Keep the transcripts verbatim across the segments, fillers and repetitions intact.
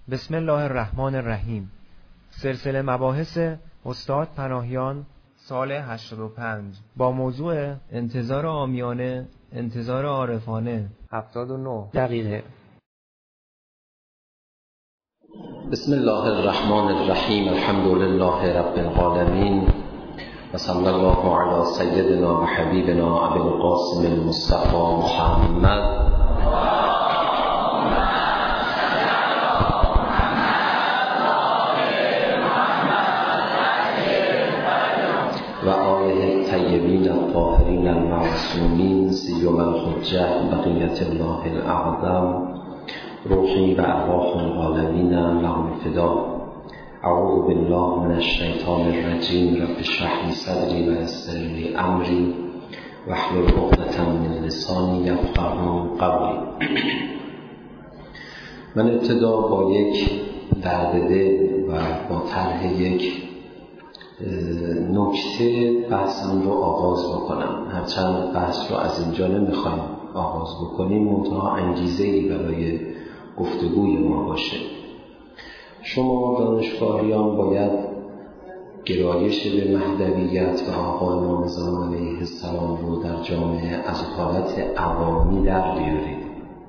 بسم الله الرحمن الرحیم. سلسله مباحث استاد پناهیان سال هشتاد و پنج با موضوع انتظار عامیانه، انتظار عارفانه، هفتاد و نه دقیقه. بسم الله الرحمن الرحیم. الحمد لله رب العالمین و صلی الله علی سیدنا و حبیبنا ابی القاسم المصطفى محمد و آله الطیبین الطاهرین المعصومین سیما الحجة بقیة الله الاعظم روحی و ارواح العالمین لهم فدا. اعوذ بالله من الشیطان الرجیم. رب اشرح لی صدری و یسر لی امری واحلل عقدة من لسانی یفقهوا قولی. من ابتدا با یک درددل و با طرح یک نکته بحثم رو آغاز بکنم، هرچند بحث رو از اینجا نمیخوایم آغاز بکنیم، منتها انگیزه‌ای برای گفتگوی ما باشه. شما دانشگاهیان باید گرایش به مهدویت و آقا امام زمان علیه السلام رو در جامعه از حالت عوامی در بیارید.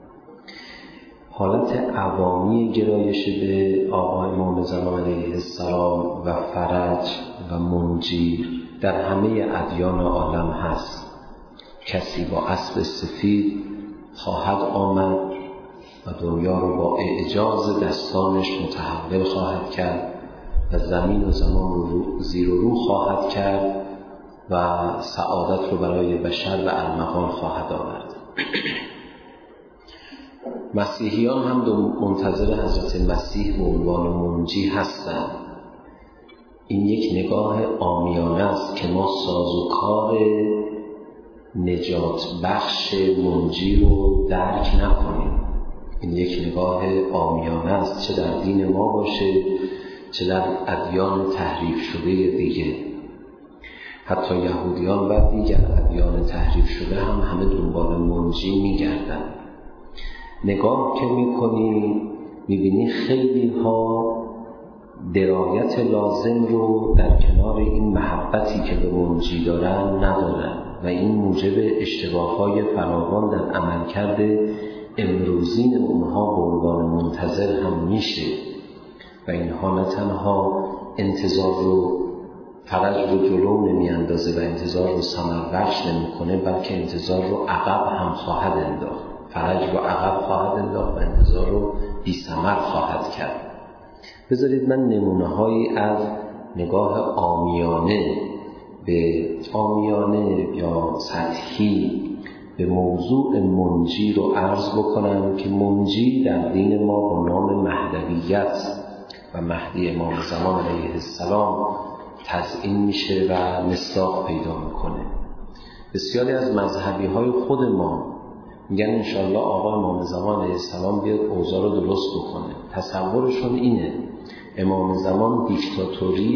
حالت عوامی گرایش به آقا امام زمان علیه السلام و فرج و منجی در همه ادیان عالم هست. کسی با اسب سفید خواهد آمد و دنیا رو با اعجاز دستانش متحول خواهد کرد و زمین و زمان رو زیر و رو خواهد کرد و سعادت رو برای بشر و ارمغان خواهد آورد. مسیحیان هم منتظر حضرت مسیح به عنوان منجی هستند. این یک نگاه عامیانه است که ما سازوکار نجات بخش منجی رو درک نکنیم. این یک نگاه عامیانه است، چه در دین ما باشه چه در ادیان تحریف شده دیگه. حتی یهودیان و دیگر ادیان تحریف شده هم همه دنبال منجی میگردن. نگاه که میکنی میبینی خیلی ها درایت لازم رو در کنار این محبتی که به منجی دارن ندارن و این موجب اشتباهات فراوان در عملکرد امروزین اونها به عنوان منتظر هم میشه و اینها نه تنها انتظار رو فرج رو جلو نمیاندازه و انتظار رو ثمر بخش نمیکنه، بلکه انتظار رو عقب هم خواهد انداخت. فرج رو عقب خواهد انداخت و انتظار رو بی ثمر خواهد کرد. بذارید من نمونه هایی از نگاه عامیانه به عامیانه یا سطحی به موضوع منجی رو عرض بکنم که منجی در دین ما با نام مهدویت و مهدی امام زمان علیه السلام تزیین میشه و مصداق پیدا میکنه. بسیاری از مذهبی های خود ما میگن انشاءالله آقا امام زمان علیه السلام بیاد اوضاع رو درست بکنه. تصورشون اینه امام زمان دیکتاتوری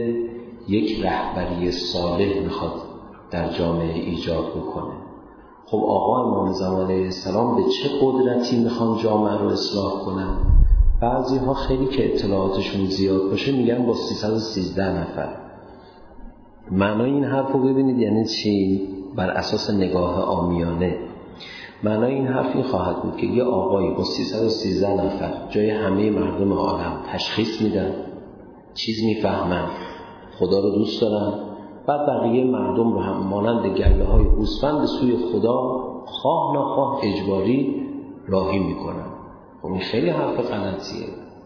یک رهبری صالح میخواد در جامعه ایجاد بکنه. خب آقا امام زمان علیه السلام به چه قدرتی میخوان جامعه رو اصلاح کنن؟ بعضی ها خیلی که اطلاعاتشون زیاد باشه میگن با سیصد و سیزده نفر. معنای این حرف رو ببینید یعنی چی؟ بر اساس نگاه عامیانه معنای این حرف این خواهد بود که یه آقایی با سیصد و سیزده نفر جای همه مردم عالم تشخیص میدن، چیز میفهمن، خدا رو دوست دارن، بعد بقیه مردم رو هم مانند گله های گوسفند به سوی خدا خواه نخواه اجباری راهی میکنن. خب این خیلی حرف غلطیه.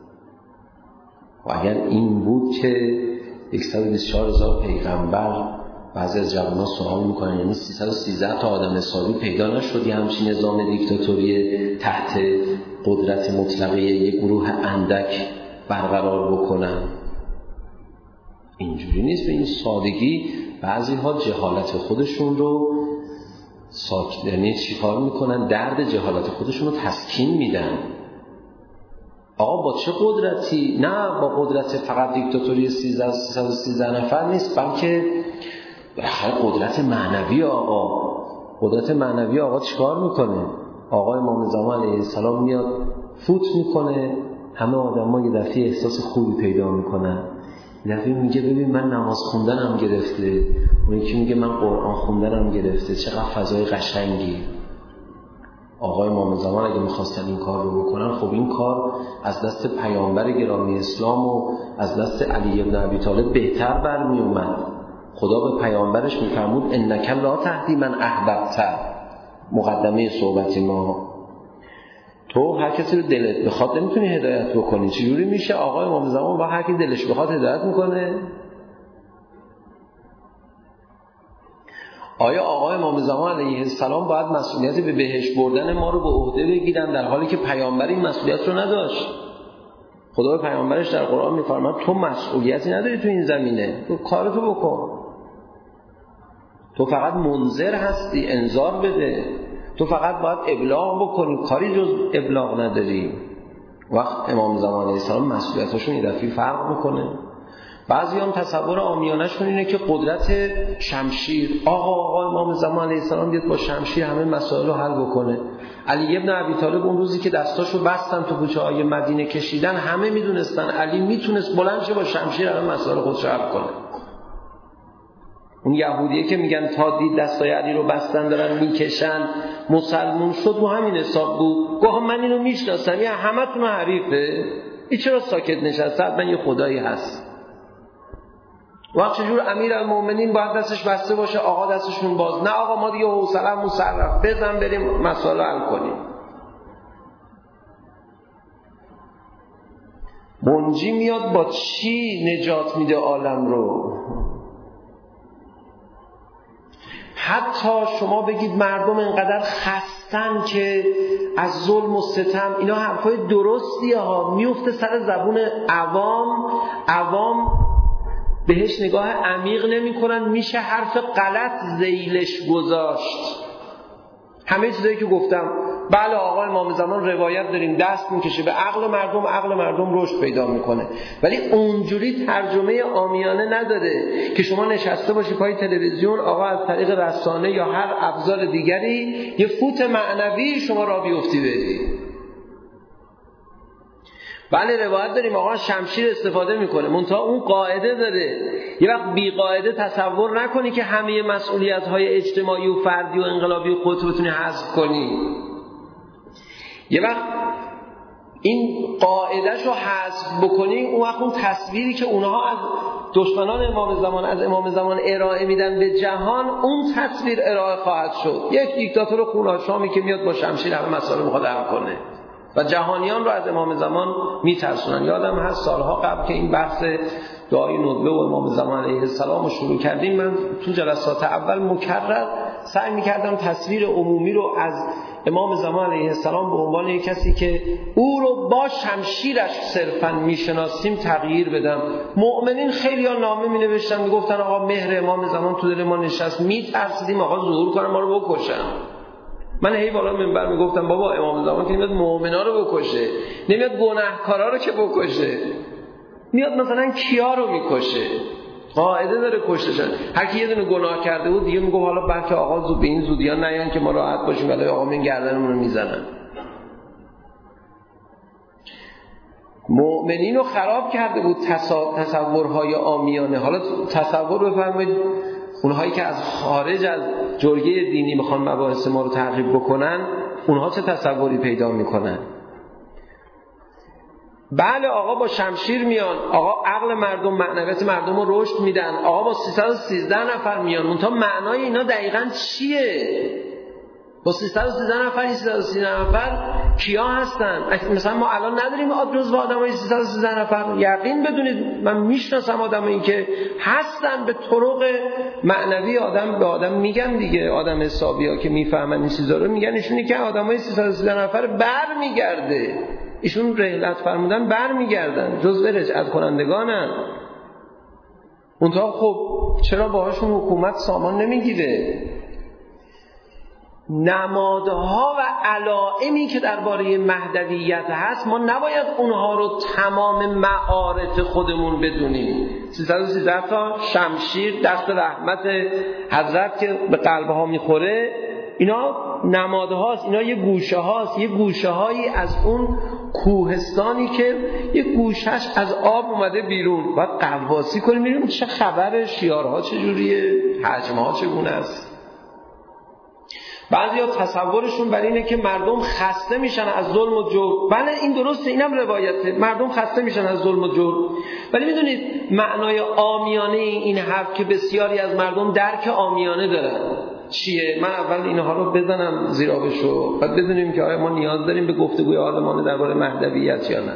و اگر این بود که صد و بیست و چهار هزار پیغمبر، بعضی از جوانان سوال میکنن یعنی سیصد و سیزده تا آدم حسابی پیدا نشد یه همچین نظام دیکتاتوری تحت قدرت مطلقه یک گروه اندک برقرار بکنن؟ اینجوری نیست. به این سادگی بعضی ها جهالت خودشون رو ساکت، یعنی چی کار میکنن؟ درد جهالت خودشون رو تسکین میدن. آقا با چه قدرتی؟ نه با قدرت فقط دیکتاتوری سیصد و سیزده نفر نیست، بلکه بالاخره قدرت معنوی آقا. قدرت معنوی آقا چیکار میکنه؟ آقا امام زمان علیه السلام میاد فوت میکنه همه آدم‌ها یه دفعه احساس خوبی پیدا میکنن. یه دفعه میگه ببین من نماز خوندنم گرفته، اون یکی میگه من قرآن خوندنم گرفته، چقدر فضای قشنگی. آقای امام زمان اگه میخواستن این کار رو بکنن، خب این کار از دست پیامبر گرامی اسلام و از دست علی بن ابی طالب بهتر برمی اومد. خدا به پیامبرش میفرمود انک لا تهدی من احببت، مقدمه صحبت ما، تو هر کسی رو دلت بخواد نمیتونی هدایت بکنی. چجوری میشه آقای امام زمان با هر کی دلش بخواد هدایت میکنه؟ آیا آقای امام زمان علیه السلام باید مسئولیت به بهشت بردن ما رو به عهده بگیرن در حالی که پیامبر این مسئولیت رو نداشت؟ خدا به پیامبرش در قرآن میفرماد تو مسئولیتی نداری تو این زمینه، تو کارتو بکن، تو فقط منذر هستی، انذار بده، تو فقط باید ابلاغ بکنی، کاری جز ابلاغ نداری. وقت امام زمان علیه السلام مسئولیتاشون یه دفعه فرق میکنه. بعضی هم تصور عامیانه‌شون اینه که قدرت شمشیر، آقا آقا امام زمان علیه السلام دید با شمشیر همه مسائل رو حل بکنه. علی ابن ابی طالب اون روزی که دستاشو بستن تو کوچه‌های مدینه کشیدن، همه میدونستن علی میتونست بلند شه با شمشیر همه مسائل خودش رو حل کنه. اون یهودیه که میگن تا دید دستای علی رو بستن دارن میکشن مسلمون شد، و همین حساب بود. گفت من اینو میشناسم، یعنی همتون حریفه، این چرا ساکت نشسته؟ من یه خدایی هست. وقت چجور امیرالمومنین باید دستش بسته باشه، آقا دستشون باز؟ نه آقا ما دیگه حوصله‌مون مصرف، بزن بریم مسائل حل کنیم. منجی میاد با چی نجات میده عالم رو؟ حتی شما بگید مردم انقدر خستن که از ظلم و ستم، اینا حرفای درستیه ها، میفته سر زبون عوام، عوام بهش نگاه عمیق نمی کنن، میشه حرف غلط ذیلش گذاشت. همه چیزایی که گفتم، بله آقا امام زمان روایت داریم دست میکشه به عقل مردم، عقل مردم رشد پیدا میکنه، ولی اونجوری ترجمه عامیانه نداره که شما نشسته باشی پای تلویزیون، آقا از طریق رسانه یا هر ابزار دیگری یه فوت معنوی شما را بیفتی بری. بله روایت داریم آقا شمشیر استفاده میکنه، منتها اون قاعده داره. یه وقت بی قاعده تصور نکنی که همه مسئولیت های اجتماعی و فردی و انقلابی و خودت بتونی حذف کنی. یه وقت این قاعدهشو حذف بکنی، اون وقت اون تصویری که اونها از دشمنان امام زمان از امام زمان ارائه میدن به جهان، اون تصویر ارائه خواهد شد. یک دیکتاتور خون‌آشامی که میاد با شمشیر همه مسائل رو میخواد حل کنه و جهانیان رو از امام زمان میترسونن. یادم هست سالها قبل که این بحث دعای ندبه و امام زمان علیه السلام رو شروع کردیم، من تو جلسات اول مکرر سعی میکردم تصویر عمومی رو از امام زمان علیه السلام به عنوان یک کسی که او رو با شمشیرش صرفا میشناسیم تغییر بدم. مؤمنین خیلی ها نامه می نوشتن میگفتن آقا مهر امام زمان تو دل ما نشست، میترسیدیم آقا ظهور کنن ما رو بکشن. من هی بالا منبر میگفتم بابا امام زمان که نمیاد مؤمنا رو بکشه، نمیاد گناهکارا رو که بکشه، میاد مثلا کیا رو میکشه، قاعده داره کشتشن. هر کی یه دونه گناه کرده بود دیگه میگه حالا بلکه آقا زود به این زودیا نیان که ما راحت باشیم، ولی آقا من گردنمون رو میزنن. مؤمنین رو خراب کرده بود تصورهای عامیانه. حالا تصور بفرمایید اونهایی که از خارج از جرگه دینی میخوان مباحث ما رو تعقیب بکنن، اونها چه تصوری پیدا میکنن؟ بله آقا با شمشیر میان، آقا عقل مردم، معنویت مردم رو رشد میدن، آقا با سیصد و سیزده نفر میان، منتها معنای اینا دقیقاً چیه؟ با سیصد و سیزده نفر، سیصد و سیزده نفر کیا هستن؟ مثلا ما الان نداریم آدرس با آدمای سیصد و سیزده نفر. یقین بدونید من میشناسم آدمایی که هستن به طرق معنوی آدم به آدم میگن دیگه، آدم حسابیا که میفهمن این چیزا رو میگن، ایشونی که آدمای سیصد و سیزده نفر برمیگرده، ایشون رحلت فرمودن برمیگردن، جزء رجعت کنندگانن. اونتا خب چرا باهاشون حکومت سامان نمیگیره؟ نمادها و علائمی که درباره مهدویت هست ما نباید اونها رو تمام معارف خودمون بدونیم. سیصد و سیزده تا شمشیر دست رحمت حضرت که به قلبها میخوره، اینا نمادهاست، اینا یه گوشه هاست، یه گوشه هایی از اون کوهستانی که یه گوشش از آب اومده بیرون، باید غواصی کنیم میریم چه خبره، شیارها چجوریه، حجمها چگونه است. بعضیا تصورشون بر اینه که مردم خسته میشن از ظلم و جور. بله این درسته، اینم روایته، مردم خسته میشن از ظلم و جور. ولی میدونید معنای عامیانه این حرف که بسیاری از مردم درک عامیانه دارن چیه؟ من اول اینها رو بزنم زیر آبشو، بعد بدونیم که آیا ما نیاز داریم به گفتگوی عالمانه درباره مهدویت یا نه.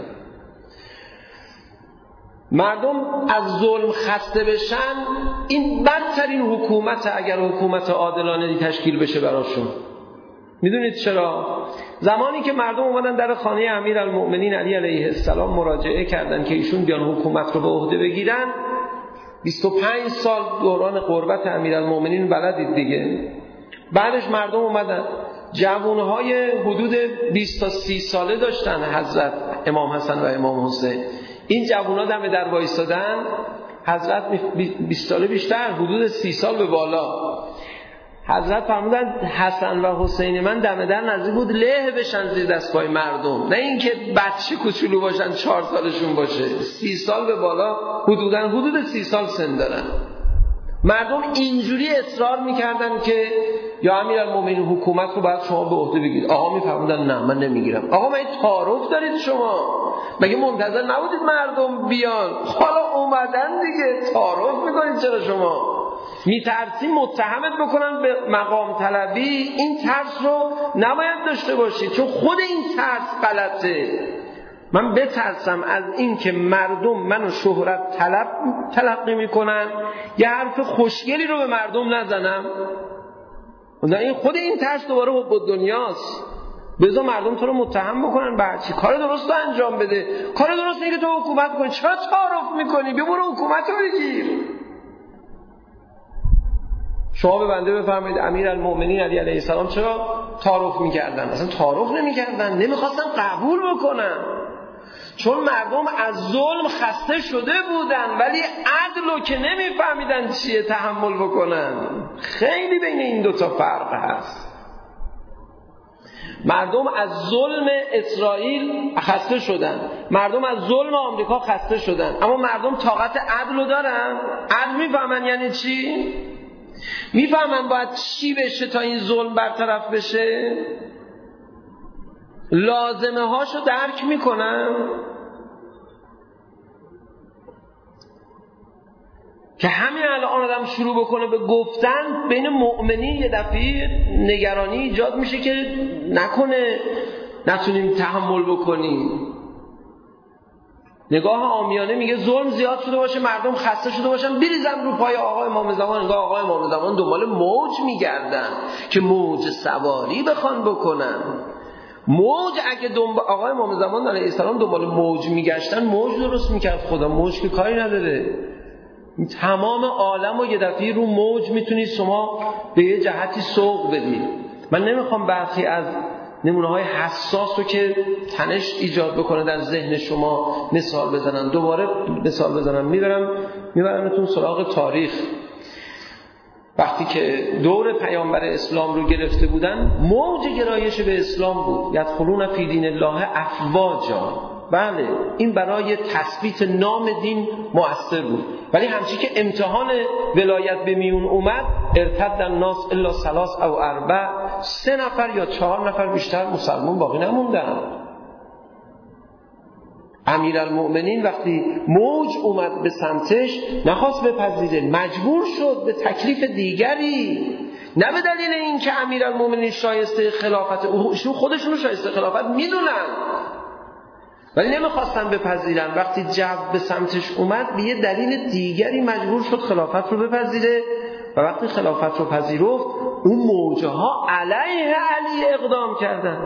مردم از ظلم خسته بشن، این بدترین حکومت اگر حکومت عادلانه تشکیل بشه براشون. میدونید چرا؟ زمانی که مردم اومدن در خانه امیرالمؤمنین علی علیه السلام مراجعه کردن که ایشون بیان حکومت رو به عهده بگیرن، بیست و پنج سال دوران غربت امیرالمؤمنین بلدید دیگه. بعدش مردم اومدن، جوانهای حدود بیست تا سی ساله داشتن حضرت امام حسن و امام حسین. این جوونا دم در وایسادن، حضرت بیست ساله بیشتر، حدود سی سال به بالا. حضرت فرمودن حسن و حسین من دم در نزدیک بود له بشن زیر دست پای مردم، نه اینکه بچه کوچولو باشن چهار سالشون باشه، سی سال به بالا حدوداً حدود سی سال سن دارن. مردم اینجوری اصرار میکردن که یا امیرالمومنین حکومت رو باید شما به عهده بگیرید. آقا میفرمودن نه من نمیگیرم. آقا من تعارف دارید شما؟ مگه منتظر نبودید مردم بیان؟ حالا اومدن دیگه، تعارف میکنید چرا شما؟ میترسی متهمت بکنن به مقام طلبی. این ترس رو نباید داشته باشید، چون خود این ترس غلطه. من بترسم از این که مردم منو شهرت طلب تلقی میکنن، یه حرف خوشگلی رو به مردم نزنم. این خود این ترس دوباره حب دنیاست. بذار مردم تو رو متهم بکنن به چی؟ کار درست رو انجام بده. کار درست اینه که تو حکومت کنی. چرا تعارف میکنی؟ بیا برو حکومت رو بگیر. شما به بنده بفرمایید امیرالمؤمنین علی علیه السلام چرا تعارف میکردن؟ اصلا تعارف نمیکردن، نمیخواستن قبول بکنن، چون مردم از ظلم خسته شده بودن، ولی عدلو که نمیفهمیدن چیه تحمل بکنن. خیلی بین این دوتا فرق هست. مردم از ظلم اسرائیل خسته شدن، مردم از ظلم آمریکا خسته شدن، اما مردم طاقت عدلو دارن. عدل میفهمن یعنی چی؟ میفهمن باید چی بشه تا این ظلم برطرف بشه؟ لازمه هاشو درک میکنن که همین الان آدم شروع بکنه به گفتن بین مؤمنین یه دفعه نگرانی ایجاد میشه که نکنه نتونیم تحمل بکنیم. نگاه عامیانه میگه ظلم زیاد شده باشه، مردم خسته شده باشن، بریزن رو پای آقای امام زمان. انگار آقای امام زمان دنبال موج میگردن که موج سواری بخوان بکنن. موج اگه دنبال آقای امام زمان علیه السلام دنبال موج میگشتن، موج درست میکرد خدا. موج که کاری نداره، تمام عالم و یه دفعه رو موج میتونید شما به یه جهتی سوق بدید. من نمیخوام برخی از نمونه های حساس رو که تنش ایجاد بکنه در ذهن شما مثال بزنم. دوباره مثال بزنم، میبرم میبرمتون سراغ تاریخ. وقتی که دور پیامبر اسلام رو گرفته بودن، موج گرایش به اسلام بود. یدخلون فی دین الله افواجا. بله این برای تثبیت نام دین مؤثر بود، ولی همچی که امتحان ولایت به میون اومد، ارتد الناس الا ثلاث او اربع، سه نفر یا چهار نفر بیشتر مسلمان باقی نموندن. امیرالمؤمنین وقتی موج اومد به سمتش نخواست بپذیره، مجبور شد به تکلیف دیگری، نه به دلیل این که امیرالمؤمنین شایسته خلافت، ایشون خودشون شایسته خلافت میدونن ولی نمیخواستن بپذیرن. وقتی جو به سمتش اومد به یه دلیل دیگری مجبور شد خلافت رو بپذیره و وقتی خلافت رو پذیرفت اون موجه ها علیه علی اقدام کردن.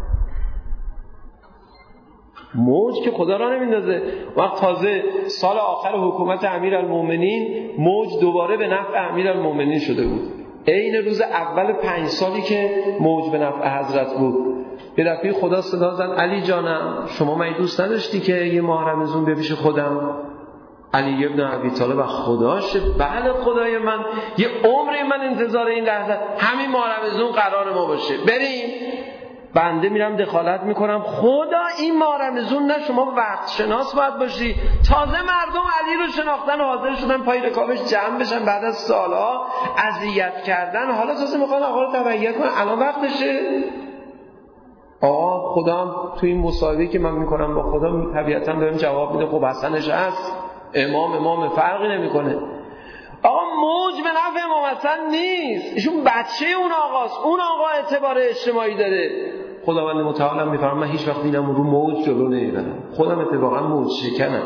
موج که خدا را نمیندازه. وقت تازه سال آخر حکومت امیرالمؤمنین موج دوباره به نفع امیرالمؤمنین شده بود، عین روز اول پنج سالی که موج به نفع حضرت بود. یه دفعه خدا صدا زد علی جانم شما من دوست نداشتی که یه ماه رمضان به پیش خودم؟ علی ابن ابی طالب خداشه. بله خدای من، یه عمر من انتظار این لحظه همین ماه رمضان قرار ما باشه، بریم. بنده میرم دخالت میکنم. خدا این مارمزون نه شما وقت شناس باید باشی. تازه مردم علی رو شناختن حاضر شدن پای رکابش جمع بشن بعد از سالها اذیت کردن، حالا تازه میخوان آقا رو تبعیت کنن. الان وقتشه. آقا خدا هم توی این مصاحبه‌ای که من میکنم با خدا طبیعتاً بهم جواب میده خب حسنش هست، امام امام فرقی نمیکنه. آقا موج به نفع امام حسن نیست، ایشون بچه اون آقاست، اون آقا اعتبار اجتماعی داره. خداوند متعال میفرماید من هیچ وقت دیدم رو موج جلو نمیرم، خودم اتفاقا موج شکنم.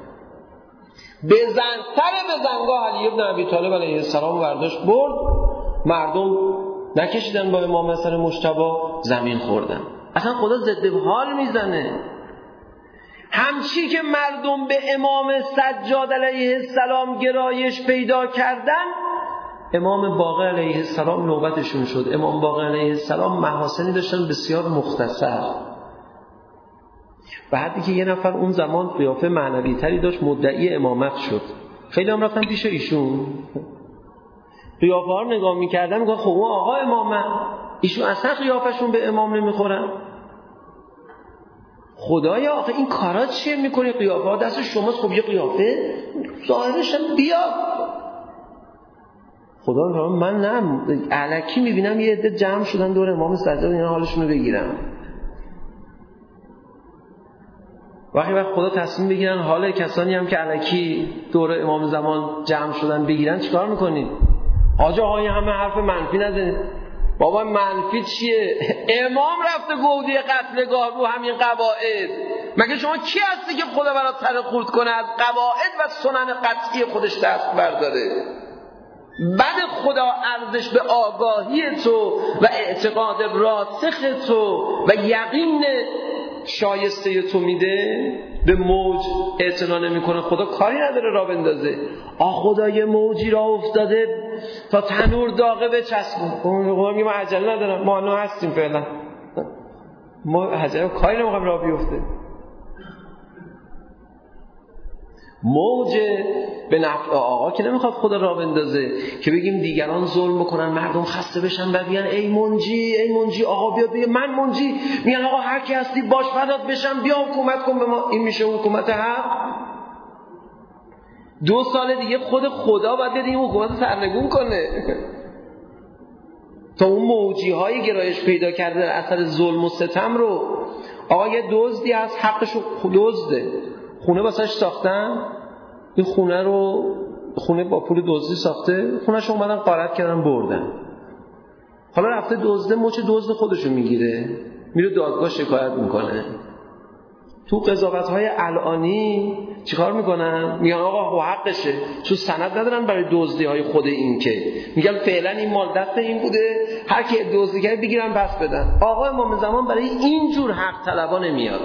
بزن سر بزنگاه علی بن ابی طالب علیه السلام برداشت برد، مردم نکشیدن با امام حسن مجتبی، زمین خوردن. اصلا خدا ضد حال میزنه. همچی که مردم به امام سجاد علیه السلام گرایش پیدا کردن، امام باقر علیه السلام نوبتشون شد. امام باقر علیه السلام محاسنی داشتن بسیار مختصر. و حتی که یه نفر اون زمان قیافه معنوی تری داشت مدعی امامت شد، خیلی هم رفتن پیش ایشون، قیافه ها رو نگاه میکردن، میگن خب اون آقا امامه، ایشون اصلا قیافشون به امام نمیخورن. خدایا آخه این کارا چیه میکنی؟ قیافه ها دست شماست، خب یه قیافه ظاهرش هم بیاد. خدا میگه من نه، الکی میبینم یه عده جمع شدن دور امام سجاد، اینا حالشون رو بگیرم. وقتی وقت خدا تصمیم بگیرن حال کسانی هم که الکی دور امام زمان جمع شدن بگیرن، چیکار میکنید؟ حاج آقای همه حرف منفی نزنید. بابا منفی چیه؟ امام رفته گودی قتلگاه رو همین قواعد. مگه شما کی هستی که خدا برات سر خورد کنه از قواعد و سنن قطعی خودش دست برداره؟ بعد خدا ارزش به آگاهی تو و اعتقاد راسخ تو و یقین شایسته تو میده، به موج اعتنا نمیکنه. خدا کاری نداره را بندازه. آ خدا یه موجی را افتاده تا تنور داغه بچسبون. خدا میگه من عجله ندارم، ما نه هستیم فعلا، ما عجله کاری نمیخوایم را بیفته. موج به نفع آقا که نمیخواد خدا را بندازه که بگیم دیگران ظلم بکنن، مردم خسته بشن و بگن ای منجی ای منجی، آقا بیاد بگه من منجی، میگن آقا هر کی هستی باش فدات بشم، بیا حکومت کن به ما. این میشه حکومت حق؟ دو سال دیگه خود خدا باید بیاد این حکومت سرنگون کنه تا اون موجی های گرایش پیدا کرده در اثر ظلم و ستم رو. آقا یه دزدی از حقشو دزده، خونه واسش ساختن، این خونه رو خونه با پول دزدی ساخته، خونه‌ش اومدن غارت کردن بردن. حالا رفته دزده مچ دزد خودشو میگیره، میره دادگاه شکایت میکنه. تو قضاوت‌های الانی چیکار میکنن؟ میگن آقا حقشه، چون سند ندارن برای دزدی‌های خود این، که میگن فعلا این مال دست این بوده، هر کی دزدی کرد بگیرن پس بدن. آقا امام زمان برای این جور حق طلبا نمیاد.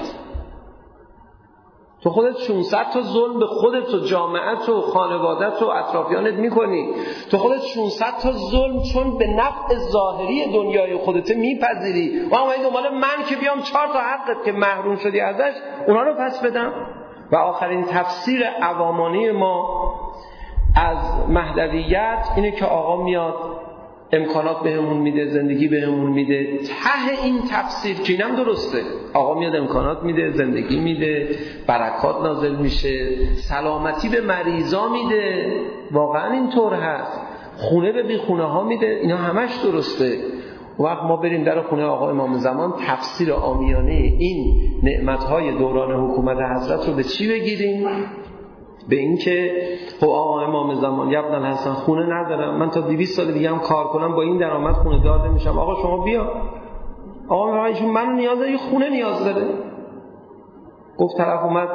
تو خودت ششصد تا ظلم به خودت و جامعت و خانوادت و اطرافیانت میکنی، تو خودت ششصد تا ظلم چون به نفع ظاهری دنیای خودت میپذیری و اما این دنبال من که بیام چهار تا حقت که محروم شدی ازش اونا رو پس بدم. و آخرین تفسیر عوامانه ما از مهدویت اینه که آقا میاد امکانات بهمون میده، زندگی بهمون میده. ته این تفسیر که اینم درسته، آقا میاد امکانات میده، زندگی میده، برکات نازل میشه، سلامتی به مریضا میده، واقعا اینطور هست، خونه به بی خونه ها میده، اینا همش درسته. وقت ما بریم در خونه آقا امام زمان تفسیر عامیانه این نعمتهای دوران حکومت حضرت رو به چی بگیریم؟ به این که خب آقا امام زمان یبن الحسن خونه ندارم، من تا دویست سال دیگه هم کار کنم با این درآمد خونه دار نمیشم. آقا شما بیا. آقا ایشون منو نیاز داره، خونه نیاز داره. گفت طرف اومد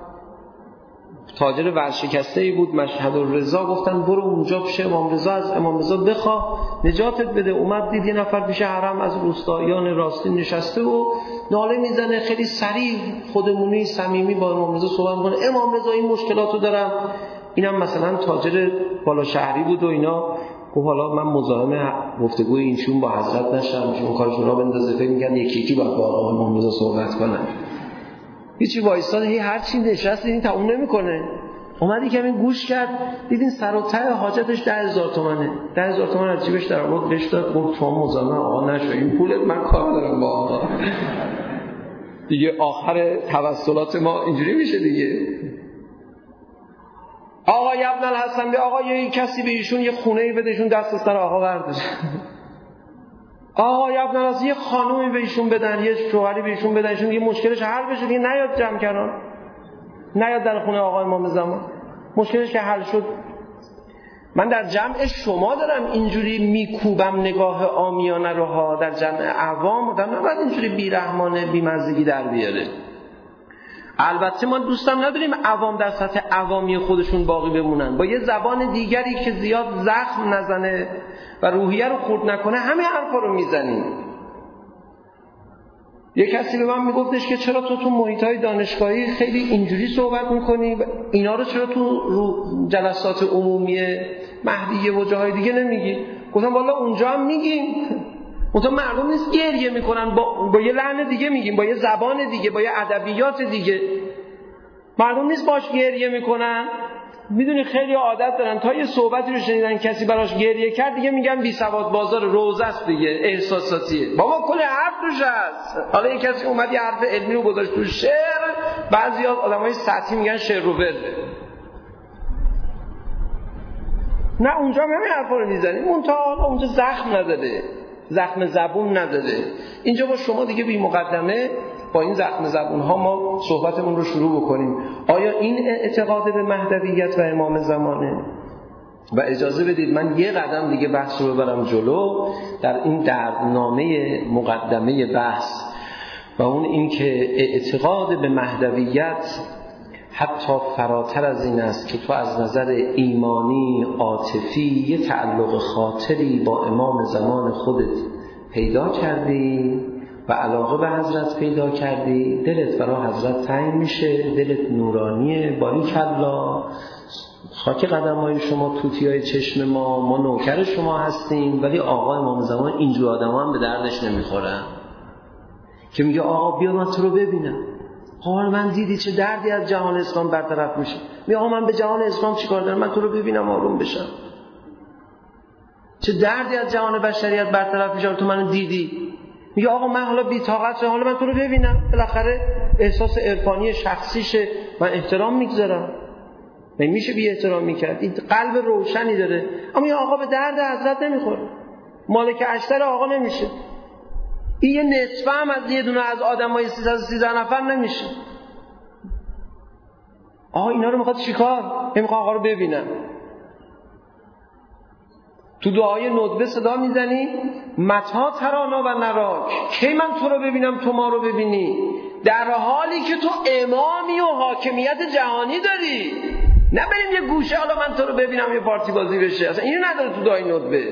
تاجر ورشکسته‌ای بود، مشهد الرضا، گفتن برو اونجا پیش امام رضا، از امام رضا بخوا نجاتت بده. اومد دید یه نفر پیش حرم از روستاییان راستین نشسته و ناله میزنه، خیلی صریح خودمونی صمیمی با امام رضا صحبت میکنه. امام رضا این مشکلاتو دارم. اینم مثلا تاجر بالا شهری بود و اینا، گفت حالا من مزاحم گفتگوی اینشون با حضرت نشم، چون کارشون را بندازه، فکر میگن یکی یکی باید با آقا امام رضا صحبت کنن. هیچی وایستاد، هی هر چی نشست این تموم نمیکنه. اومدی که این گوش کرد، دیدین سر و ته حاجتش ده هزار تومنه. ده هزار تومن از جیبش در آورد بهش داد، گفت تو مزاحم آقا نشو، این پولت، من کار دارم با آقا. دیگه آخر توسلات ما اینجوری میشه دیگه. آقا ابن الحسن، به آقا یه کسی به ایشون یه خونه‌ای بدهشون دست سر آقا برداره. آقا ابن الحسن یه خانومی به ایشون بدن، یه شوهری به ایشون بدن، ایشون یه مشکلش حل بشه دیگه، نیاد جمع کردن، نیاد در خونه آقا امام زمان، مشکلش که حل شد. من در جمع شما دارم اینجوری میکوبم نگاه عامیانه رو ها، در جمع عوام دارم نباید اینجوری بیرحمانه بیمزگی در بیاره. البته ما دوستم نداریم عوام در سطح عوامی خودشون باقی بمونن، با یه زبان دیگری که زیاد زخم نزنه و روحیه رو خورد نکنه همه حرفا رو میزنیم. یه کسی به من میگفتش که چرا تو تو محیط‌های دانشگاهی خیلی اینجوری صحبت میکنی، اینا رو چرا تو جلسات عمومی مهدیه و جاهای دیگه نمیگی؟ گفتم والا اونجا هم میگیم، اونجا مردم نیست گریه میکنن، با, با یه لحن دیگه میگیم، با یه زبان دیگه، با یه ادبیات دیگه، مردم نیست باش گریه میکنن. میدونی خیلی عادت دارن تا یه صحبتی رو شنیدن کسی براش گریه کرد دیگه میگن بی سواد بازار روزه است دیگه، احساساتیه. بابا کل حرف توش هست. حالا یه کسی اومد یه حرف علمی رو گذاشت تو شعر، بعضیا آدمای سطحی میگن شعر رو ورده. نه اونجا هم همین حرفا رو میزنیم، اون تا حالا اونجا زخم نداره، زخم زبون نداره. اینجا با شما دیگه بی مقدمه با این زخم زبون ها ما صحبتمون رو شروع بکنیم. آیا این اعتقاد به مهدویت و امام زمانه؟ و اجازه بدید من یه قدم دیگه بحث رو ببرم جلو در این دردنامه مقدمه بحث، و اون این که اعتقاد به مهدویت حتی فراتر از این است که تو از نظر ایمانی، عاطفی یه تعلق خاطری با امام زمان خودت پیدا کردی و علاقه به حضرت پیدا کردی، دلت برای حضرت تنگ میشه، دلت نورانیه، باریکالله، خاک قدم‌های شما، توتیای چشم ما، ما نوکر شما هستیم. ولی آقا امام زمان اینجور آدم‌ها هم به دردش نمیخورن که میگه آقا بیا من تو رو ببینم، حال من دیدی چه دردی از جهان اسلام برطرف میشه. میگه آقا من به جهان اسلام چیکار دارم؟ من تو رو ببینم آروم بشم. چه دردی از جهان بشریت برطرف میشه تو منو دیدی. میگه آقا من حالا بی طاقت شدم، حالا من تو رو ببینم. بالاخره احساس عرفانی شخصیشه، من احترام میگذارم. نمیشه بی احترامی کرد. این قلب روشنی داره. اما این آقا به درد حضرت نمیخوره، مالک اشتر آقا نمیشه. این یه نصفه هم از یه دونه از آدمای سیصد و سیزده نفر نمیشه. آقا اینا رو میخواد چیکار؟ میخواد آقا رو ببینن. تو دعای ندبه صدا میزنی متا ترانا و نراک، کی من تو رو ببینم تو ما رو ببینی، در حالی که تو امامی و حاکمیت جهانی داری. نه بریم یه گوشه حالا من تو رو ببینم یه پارتی بازی بشه، اصلا اینو نداره تو دعای ندبه.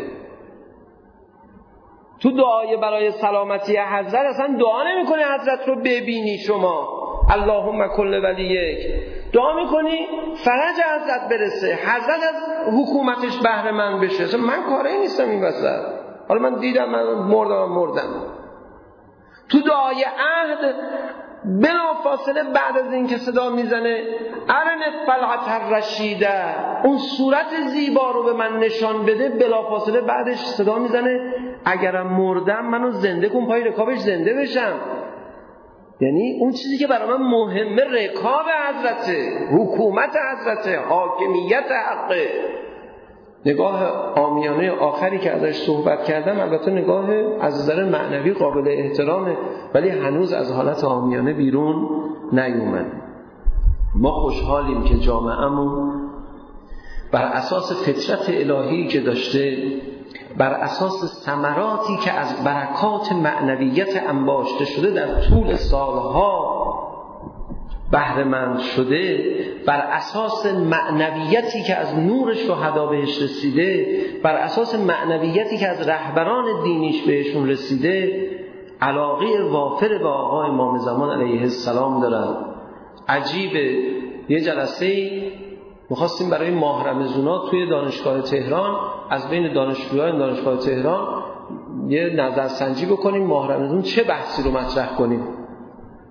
تو دعای برای سلامتی حضرت اصلا دعا نمی‌کنی حضرت رو ببینی شما، اللهم کل ولیک، دعا می‌کنی فرج حضرت برسه، حضرت از حکومتش بهره مند بشه. اصلا من کاری نیستم این وسط، حالا من دیدم من مردم مردم. تو دعای عهد بلا فاصله بعد از این که صدا میزنه ارنت طلعت الرشیده، اون صورت زیبا رو به من نشان بده، بلا فاصله بعدش صدا میزنه اگرم مردم منو زنده کن پای رکابش زنده بشم. یعنی اون چیزی که برای من مهمه رکاب حضرته، حکومت حضرته، حاکمیت حقه. نگاه عامیانه آخری که ازش صحبت کردم البته نگاه از نظر معنوی قابل احترامه، ولی هنوز از حالت عامیانه بیرون نیومده. ما خوشحالیم که جامعه‌مون بر اساس فطرت الهی که داشته، بر اساس ثمراتی که از برکات معنویت انباشته شده در طول سالها بهره مند شده، بر اساس معنویتی که از نور شهدا بهش رسیده، بر اساس معنویتی که از رهبران دینیش بهشون رسیده، علاقه وافر به آقا امام زمان علیه السلام دارن. عجیبه، یه جلسه می‌خواستیم برای ماه رمضان توی دانشگاه تهران از بین دانشجویان دانشگاه تهران یه نظرسنجی بکنیم ماه رمضان چه بحثی رو مطرح کنیم.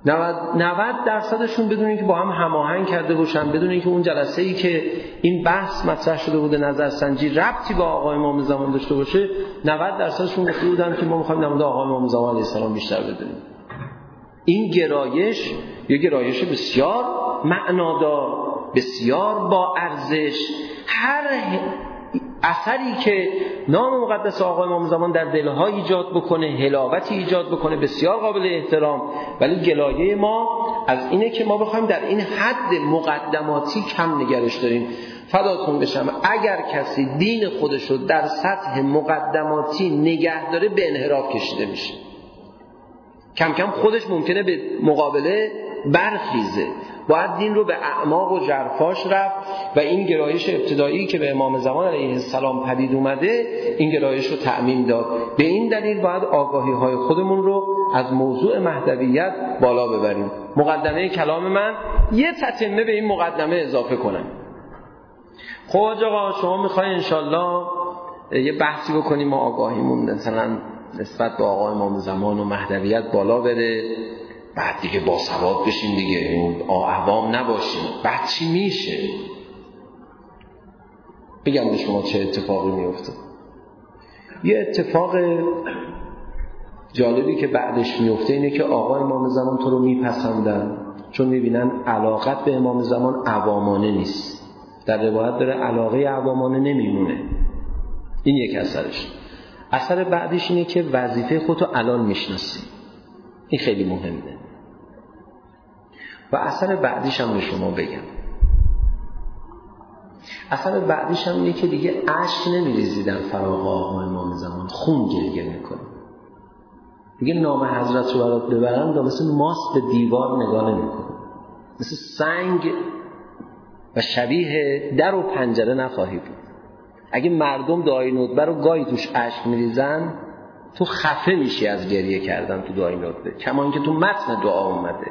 نود درصدشون بدون اینکه با هم هماهنگ کرده باشن، بدون اینکه اون جلسه‌ای که این بحث مطرح شده بوده نظرسنجی ربطی با آقای امام زمان داشته باشه، نود درصدشون گفته بودن که ما می‌خوایم در مورد آقای امام زمان علیه السلام بیشتر بدونیم. این گرایش یه گرایش بسیار معنادار، بسیار با ارزش. هر اثری که نام مقدس آقای امام زمان در دلها ایجاد بکنه، حلاوتی ایجاد بکنه، بسیار قابل احترام. ولی گلایه ما از اینه که ما بخوایم در این حد مقدماتی کم نگرش داریم. فداتون بشم اگر کسی دین خودش رو در سطح مقدماتی نگه داره به انحراف کشیده میشه. کم کم خودش ممکنه به مقابله برخیزه. باید دین رو به اعماق و ژرفاش رفت و این گرایش ابتدایی که به امام زمان علیه السلام پدید اومده این گرایش رو تعمیم داد. به این دلیل باید آگاهی های خودمون رو از موضوع مهدویت بالا ببریم. مقدمه کلام من یه تتمه به این مقدمه اضافه کنم. خب آقا شما میخوای انشالله یه بحثی بکنیم و آگاهیمون مثلا نسبت به آقا امام زمان و مهدویت بالا بره، بعد دیگه با سواد بشیم دیگه، عوام نباشیم. بعد چی میشه؟ بگم به شما چه اتفاقی میفته. یه اتفاق جالبی که بعدش میفته اینه که آقا امام زمان تو رو میپسندن، چون میبینن علاقت به امام زمان عوامانه نیست. در روایت داره علاقه عوامانه نمیمونه. این یک اثرش. اثر بعدش اینه که وظیفه خودتو الان میشناسی. این خیلی مهمه. و اثر بعدیش هم به شما بگم. اثر بعدیش هم اینه که دیگه اشک نمیریزی در فراق آقا امام زمان، خون گریه میکنی. دیگه نام حضرت رو برات ببرن مثل ماست به دیوار نگاه نمیکنی، مثل سنگ و شبیه در و پنجره نخواهی بود. اگه مردم دعای ندبه رو گاهی توش اشک میریزن، تو خفه میشی از گریه کردن تو دعای ندبه، کما اینکه تو متن دعا اومده.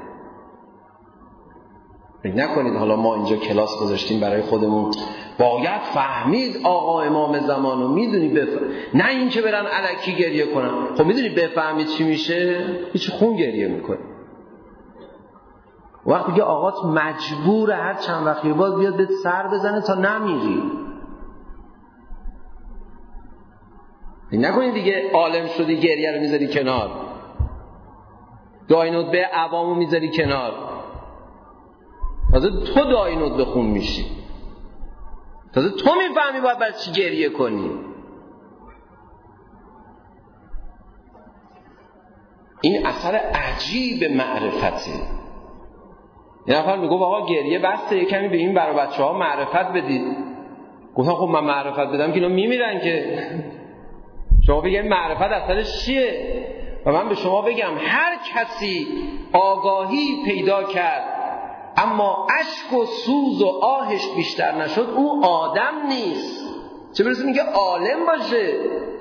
نکنید حالا ما اینجا کلاس گذاشتیم برای خودمون باید فهمید آقا امام زمانو، میدونی بفهم، نه این که برن الکی گریه کنن. خب میدونی بفهمید چی میشه؟ هیچ خون گریه میکنی. وقتی که آقات مجبور هر چند وقتی باز بیاد بهت سر بزنه تا نمیری. نکنید دیگه عالم شدی گریه رو میذاری کنار، دعای ندبه عوامو میذاری کنار، تازه تو دعای ندبه خون میشی، تازه تو میفهمی باید برای چی گریه کنی. این اثر عجیب معرفته. یه نفر میگه آقا گریه بسته، یه کمی به این برای بچه ها معرفت بدید. گفتم خب من معرفت بدم که اینا میمیرن که. شما بگید معرفت اثرش چیه؟ و من به شما بگم هر کسی آگاهی پیدا کرد اما اشک و سوز و آهش بیشتر نشد، او آدم نیست. چه برسه میگه عالم باشه.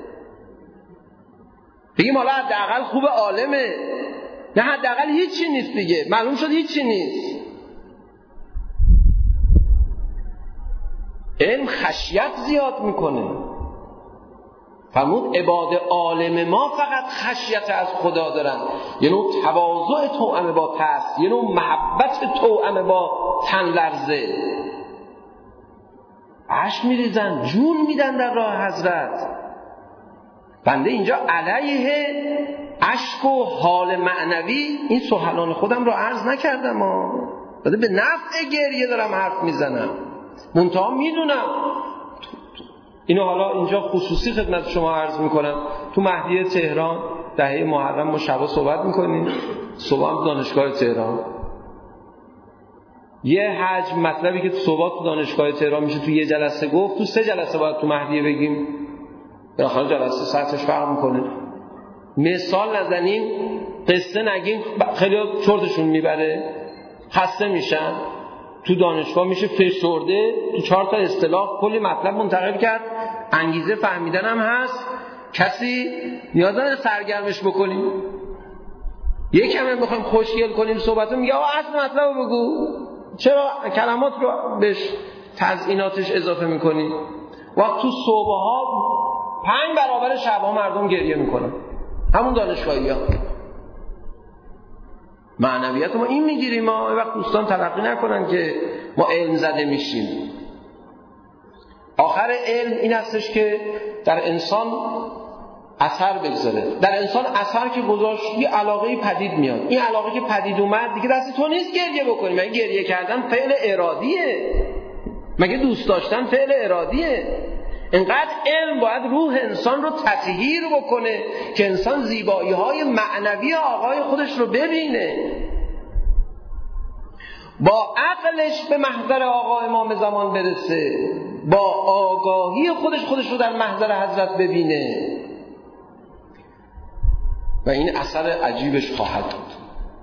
بگیم حالا حداقل خوب عالمه، نه حداقل هیچی نیست دیگه، معلوم شد هیچی نیست. علم خشیت زیاد میکنه. فرمود عباد عالم ما فقط خشیت از خدا دارن، یه نوع تواضع توأم با ترس، یه نوع محبت توأم با تن لرزه. اشک میریزن، جون میدن در راه حضرت. بنده اینجا علیه اشک و حال معنوی این سخنان خودم رو عرض نکردم ها، بده به نفع گریه دارم حرف میزنم. منتها میدونم اینو حالا اینجا خصوصی خدمت شما عرض میکنم. تو مهدیه تهران دهه محرم ما شبا صحبت میکنیم، صبح هم دانشگاه تهران یه حجم مطلبی که صبح تو دانشگاه تهران میشه تو یه جلسه گفت، تو سه جلسه باید تو مهدیه بگیم. در آخر جلسه سطحش فرق میکنه. مثال نزنیم، قصه نگیم، خیلی چرتشون میبره، خسته میشن. تو دانشگاه میشه فشرده، تو چهار تا اصطلاح کلی مطلب منتقل کرد، انگیزه فهمیدن هم هست. کسی نیاز نداره سرگرمش بکنیم، یکم هم بخوایم خوشگل کنیم صحبتو، میگه آقا اصل مطلب رو بگو، چرا کلمات رو بهش تزییناتش اضافه میکنی؟ وقت تو صبح ها پنج برابر شب ها مردم گریه میکنن، همون دانشگاهی ها. معنویت ما این میگیریم. ما وقت دوستان تلقی نکنن که ما علم زده میشیم. آخر علم این هستش که در انسان اثر بگذاره. در انسان اثر که گذاشت یه علاقه پدید میاد. این علاقه که پدید اومد دیگه دست تو نیست گریه بکنی. مگه گریه کردن فعل ارادیه؟ مگه دوست داشتن فعل ارادیه؟ انقدر علم باید روح انسان رو تطهیر بکنه که انسان زیبایی های معنوی آقای خودش رو ببینه، با عقلش به محضر آقا امام زمان برسه، با آگاهی خودش خودش رو در محضر حضرت ببینه و این اثر عجیبش خواهد بود.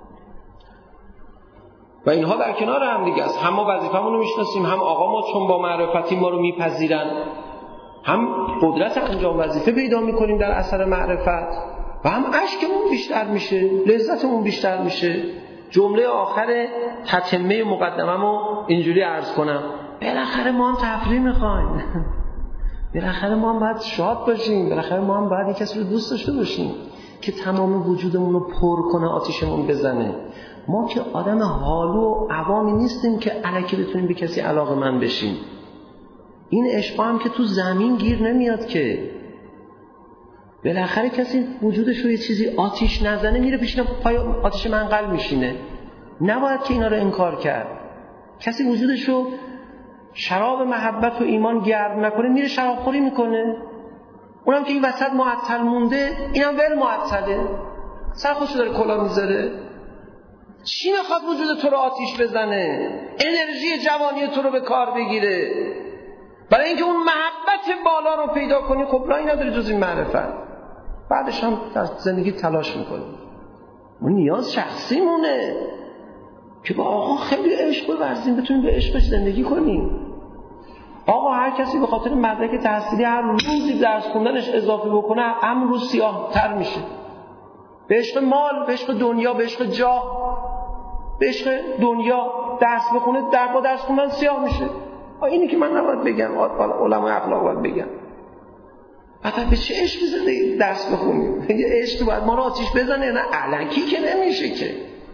و اینها در کنار هم دیگه است. هم ما وظیفمون رو میشناسیم، هم آقا ما چون با معرفتی ما رو میپذیرن، هم قدرت انجام وظیفه پیدا میکنیم در اثر معرفت و هم اشکمون بیشتر میشه، لذتمون بیشتر میشه. جمله آخر تتمه مقدمه‌مو اینجوری عرض کنم: بالاخره ما هم تفریح میخوایم، بالاخره ما هم باید شاد باشیم، بالاخره ما هم باید یک کسی رو دوست داشته باشیم که تمام وجودمون رو پر کنه، آتیشمون بزنه. ما که آدم حالو و عوامی نیستیم که الکی بتونیم به کسی علاقه‌مند بشیم. این عشق هم که تو زمین گیر نمیاد که. بالاخره کسی وجودش رو یه چیزی آتیش نزنه میره پیش پای آتیش منقل میشینه. نباید که اینا رو انکار کرد. کسی وجودش رو شراب محبت و ایمان گرم نکنه میره شراب خوری میکنه. اونم که این وسط معطل مونده، اینم ول معطله، سر خودشو داره کلا میذاره. چی میخواد وجود تو رو آتیش بزنه؟ انرژی جوانی تو رو به کار بگیره برای اینکه اون محبت بالا رو پیدا کنی. خب رایی نداری جز این معرفت. بعدش هم در زندگی تلاش میکنی. اون نیاز شخصی مونه که با آقا خیلی عشق بورزیم، بتونیم به عشقش زندگی کنیم. آقا هر کسی به خاطر مدرک تحصیلی هر روزی درس خوندنش اضافه بکنه، همون روز سیاه تر میشه. به عشق مال، به عشق دنیا، به عشق جاه، به عشق دنیا درس بخونه، در با درس خوندن سیاه میشه. اینی که من نباید بگم، علمای اخلاق باید بگم. بعد به چه عشقی زندگی درس بخونیم؟ یه عشقی باید ما رو آتیش بزنه، نه الکی که نمیشه که.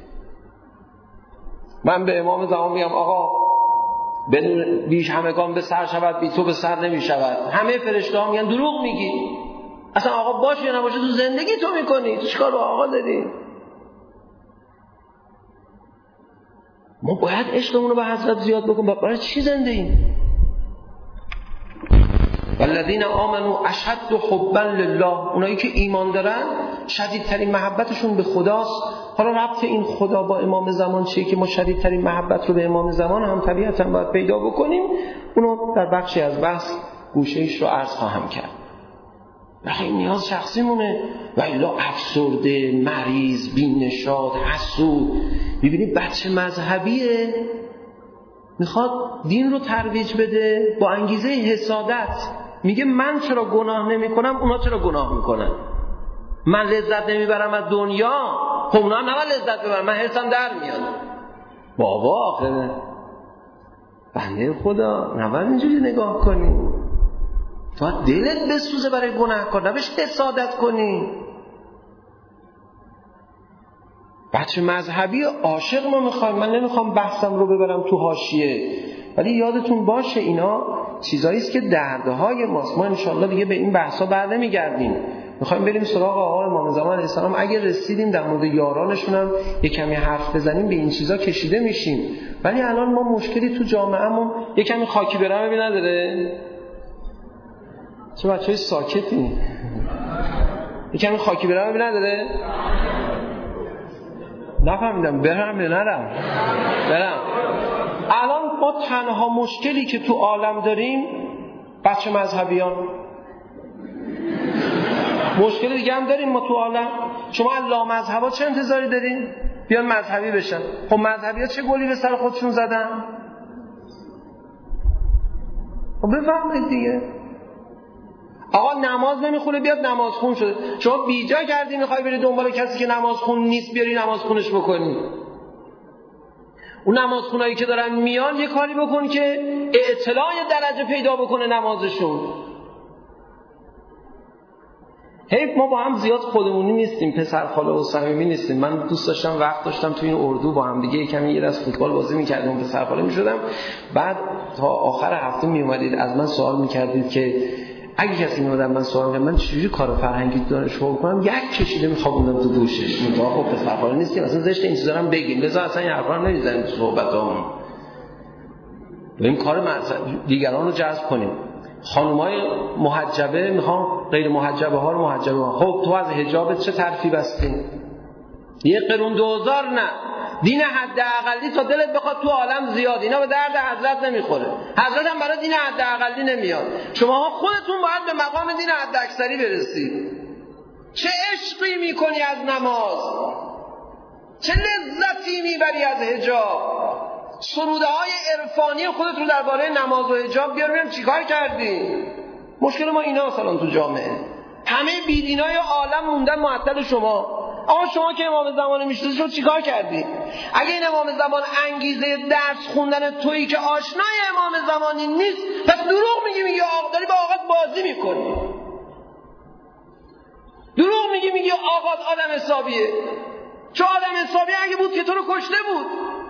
من به امام زمان میگم آقا بیش همگان به سر شود، بی تو به سر نمی شود. همه فرشته ها میگن دروغ میگی. اصلا آقا باشه یا نباشه تو زندگی تو میکنی، تو چیکار با آقا داری؟ ما باید عشقمون رو به حضرت زیاد بکنیم. برای چی زنده ایم؟ والذین آمنوا اشد حبا لله، اونایی که ایمان دارن شدیدترین محبتشون به خداست. حالا ربط این خدا با امام زمان چیه که ما شدیدترین محبت رو به امام زمان هم طبیعتاً باید پیدا بکنیم؟ اونو در بخشی از بحث گوشه‌ایش رو عرض خواهم کرد. ولی نیاز شخصی مونه. و الا افسرده، مریض، بی‌نشاط، حسود. می‌بینی بچه مذهبیه میخواد دین رو ترویج بده با انگیزه حسادت. میگه من چرا گناه نمی کنم اونا چرا گناه میکنن؟ من لذت نمیبرم از دنیا، خب اونا هم نباید لذت ببرم، من حسم در میاد. بابا آخه بنده خدا نباید اینجوری نگاه کنی. تو دلت بسوزه برای گناه کار، نباید حسادت کنی. بچه مذهبی عاشق ما میخوایم. من نمیخوام بحثم رو ببرم تو حاشیه، ولی یادتون باشه اینا چیزایی است که دردهای ماست. ما انشالله دیگه به این بحثا بر نمیگردیم. میخوایم بریم سراغ آقا امام زمان علیه السلام. اگر رسیدیم در مورد یارانشون هم یک کمی حرف بزنیم، به این چیزا کشیده میشیم. ولی الان ما مشکلی تو جامعهمون یک کمی خاکی برم ببین نداره. چه بچهای ساکتی؟ یک کمی خاکی برم ببین نداره. نفهمیدم برم یا نرم؟ برم. الان ما تنها مشکلی که تو عالم داریم بچه مذهبیان. مشکل دیگه هم داریم ما تو عالم. شما لا مذهبا چه انتظاری دارین؟ بیان مذهبی بشن. خب مذهبی ها چه گلی به سر خودشون زدن؟ خب بفهمید دیگه. آقا نماز نمیخونه بیاد نماز خون شده. شما بیجا کردی میخوای بری دنبال کسی که نماز خون نیست بیاری نماز خونش بکنی. اون نماز خونایی که دارن میان یه کاری بکن که اطلاع درجه پیدا بکنه نمازشون. حیف ما با هم زیاد خودمونی نیستیم، پسر خاله و صمیمی نیستیم. من دوست داشتم وقت داشتم تو این اردو با هم دیگه کمی یه دست فوتبال بازی می‌کردیم، پسر خاله می‌شدم. بعد تا آخر هفته میومدید از من سوال می‌کردید که اگه کسی میاد من سوال کنه من چجوری کار فرهنگی دانشگاه بکنم، یک کشیده میخوابوندم تو دوشش. میگم خب پسر خاله نیستیم اصلا، زشت این چیزا رو بگیم، لذا اصلا این حرفا رو نمیزنیم تو صحبتامون. بریم کار دیگران رو جذب کنیم. خانمای محجبه میخوان غیر محجبه ها رو محجبه ها. خب تو از حجابت چه طرفی بستی؟ یه قرون دوزار نه، دین حداقلی تا دلت بخواد تو عالم زیاد، اینا به درد حضرت نمیخوره. حضرت هم برای دین حداقلی نمیاد. شماها خودتون باید به مقام دین حداکثری برسید. چه عشقی میکنی از نماز، چه لذتی میبری از حجاب. سروده های عرفانی خودت رو درباره نماز و حجاب بیار ببینم چیکار کردی. مشکل ما اینا مثلا تو جامعه همه بیدینای عالم موندن معطل شما. اما شما که امام زمان میشناسی شما چیکار کردی؟ اگه این امام زمان انگیزه درس خوندن تویی که آشنای امام زمانی نیست، پس دروغ میگی، میگی آقا داری با آقات بازی میکنی. دروغ میگی میگی آقات آدم حسابیه. چه آدم حسابی اگه بود که تو رو کشته بود؟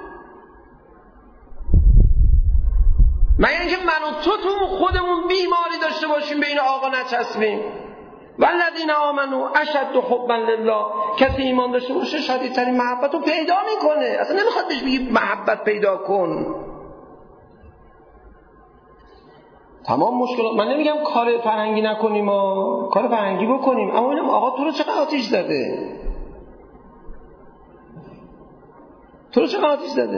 مگر اینکه من و تو تو خودمون بیماری داشته باشیم به این آقا نچسبیم. والذین آمنوا اشد حبا لله، کسی ایمان داشته باشه شدیدترین محبت رو پیدا میکنه. اصلا نمیخواد بهش بگی محبت پیدا کن. تمام مشکلات. من نمیگم کار فرهنگی نکنیم، ما کار فرهنگی بکنیم، اما اینم آقا تو رو چقدر آتیش زده، تو رو چقدر آتیش زده.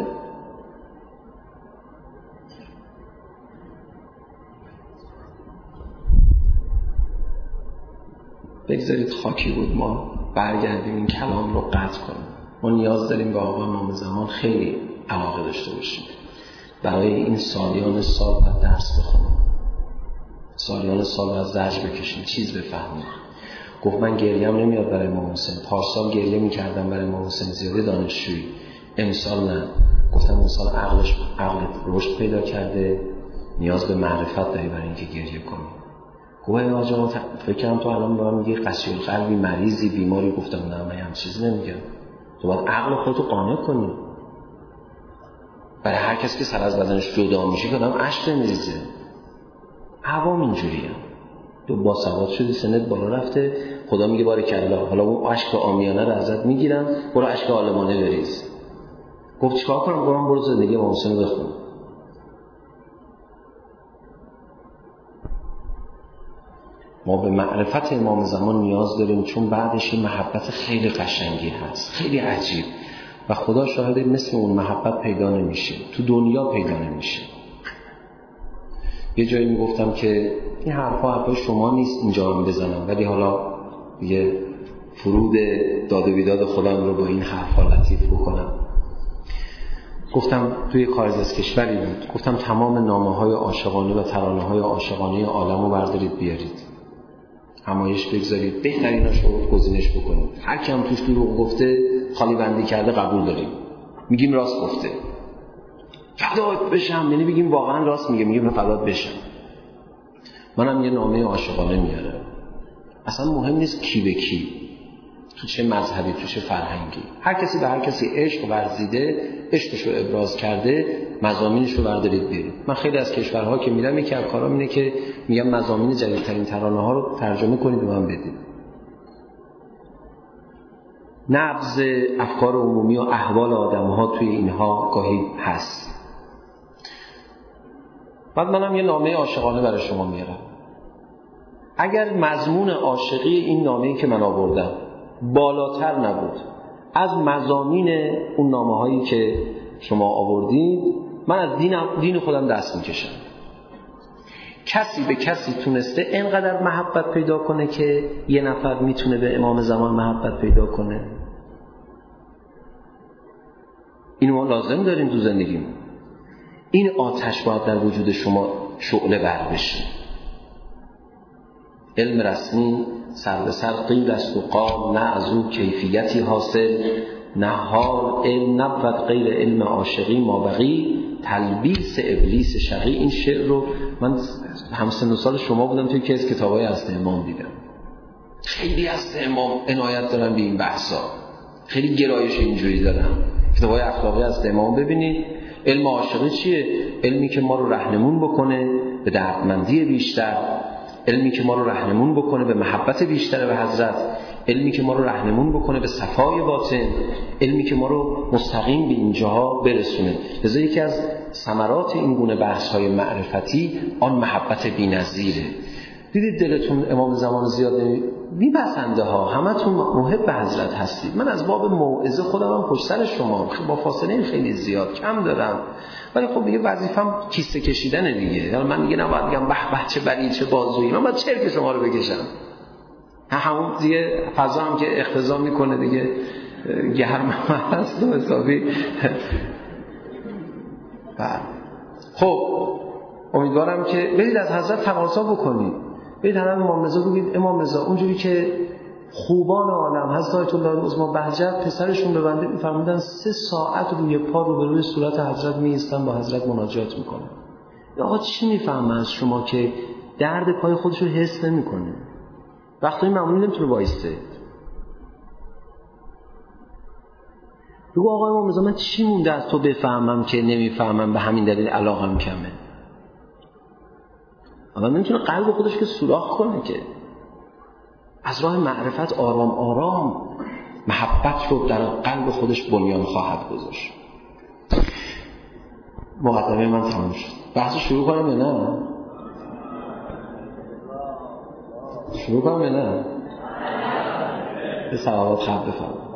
بگذارید خاکی بود ما برگردیم این کلام رو قطع کنیم. ما نیاز داریم به آقا امام زمان خیلی علاقه داشته باشیم. برای این سالیان سال باید درس بخونیم، سالیان سال باید زجر بکشیم، چیز بفهمیم. گفت من گریم نمیاد برای امام حسین، پارسال گریه میکردم برای امام حسین زیاده دانشجویی، امسال نه. گفتم امسال عقلش عقل رشد پیدا کرده، نیاز به معرفت داری برای اینکه گریه کنی. گویا آجا فکر کنم تو الان به من میگی قسی القلبی، مریضی، بیماری. گفتم نه من هم چیزی نمیگم، تو باید عقل خودتو قانع کنی. برای هر کسی که سر از بدنش جدا میشه که آدم اشک نمیریزه. عوام اینجوریه. تو با سواد شدی، سنت بالا رفته، خدا میگه بارکالله، حالا اون اشک عامیانه رو ازت میگیرم، برو اشک عالمانه بریز. گفت چیکار کنم؟ گفتم برو زندگی امام حسین بخون. ما به معرفت امام زمان نیاز داریم، چون بعدش این محبت خیلی قشنگی هست، خیلی عجیب، و خدا شاهده مثل اون محبت پیدا نمیشه، تو دنیا پیدا نمیشه. یه جایی میگفتم که این حرفا حرفای شما نیست اینجا رو بزنم، ولی حالا یه فرود داد و بیداد خودم رو با این حرفا لطیف بکنم. گفتم توی خارج از کشوری بود، گفتم تمام نامه‌های عاشقانه و ترانه‌های عاشقانه عالم رو بردارید بیارید، همایش بگذارید، بهتریناش رو گزینش بکنید. هر کی هم توش دروغ گفته، خالی بندی کرده، قبول داریم، میگیم راست گفته، فدات بشم، یعنی بگیم واقعا راست میگه، میگیم فدات بشم. منم یه نامه عاشقانه میارم، اصلا مهم نیست کی به کی، تو چه مذهبی، تو چه فرهنگی. هر کسی به هر کسی عشق ورزیده، عشقشو ابراز کرده، مضامینشو بردارید بیارید. من خیلی از کشورها که میرم یکی از کارام اینه که میگم مضامین جدیدترین ترانه ها رو ترجمه کنید و من بدید. نبض افکار عمومی و احوال آدم‌ها توی اینها گاهی هست. بعد منم یه نامه عاشقانه برای شما میارم. اگر مضمون عاشقی این نامه‌ای که من آوردم بالاتر نبود از مضامین اون نامه‌هایی که شما آوردید، من از دین, دین خودم دست میکشم. کسی به کسی تونسته اینقدر محبت پیدا کنه که یه نفر میتونه به امام زمان محبت پیدا کنه؟ اینو ما لازم داریم تو زندگیمون. این آتش باید در وجود شما شعله بر بشه. علم رسمی سر به سر قیل است و قال، نه از او کیفیتی حاصل، نه حال علم نبود غیر علم عاشقی ما بقی، تلبیس ابلیس شقی. این شعر رو من همسن و سال شما بودم توی که از کتابای اصل امام دیدم. خیلی از امام عنایت دارن به این بحثا، خیلی گرایش اینجوری دارن. کتاب‌های اخلاقی از امام ببینید. علم عاشقی چیه؟ علمی که ما رو راهنمون بکنه به دردمندی بیشتر، علمی که ما رو راهنمون بکنه به محبت بیشتر به حضرت، علمی که ما رو راهنمون بکنه به صفای باطن، علمی که ما رو مستقیم به اینجاها برسونه. لذا یکی از ثمرات این گونه بحث‌های معرفتی آن محبت بی‌نظیره. دیدید دلتون امام زمان زیاد میپسنده ها، همتون محب حضرت هستید. من از باب موعظه خودم هم پشت سر شما با فاصله خیلی زیاد کم دارم، ولی خب دیگه وظیفه‌م کیسه کشیدنه دیگه. حالا من دیگه نباید بگم به به چه بری چه بازویی، من باید چرک شما رو بکشم. همون دیگه فضا هم که اقتضا میکنه دیگه گرم هست و حسابی. خب امیدوارم که برید از حضرت تقاضا بکنید، برید حضرت امام رضا بگید امام رضا اونجوری که خوبان عالم حضرت آیت الله العظمی بهجت پسرشون به بنده می‌فرمودن سه ساعت روی پا رو به روی صورت حضرت می‌ایستن با حضرت مناجات می‌کنن. آقا چی می‌فهمه از شما که درد پای خودش رو حس نمی‌کنه؟ وقتی معمولی نمی‌تونه وایسته. بگو آقا امام رضا من چی مونده از تو بفهمم که نمی‌فهمم، به همین دلیل علاقم کمه. آدم نمی‌تونه قلب خودش که سوراخ کنه که از راه معرفت آرام آرام محبت رو در قلب خودش بنیان خواهد گذاشت. مقدمه من تمام شد. بحث شروع کنم یا نه؟ شروع کنم یا نه؟ به صلوات خط بفرمایید.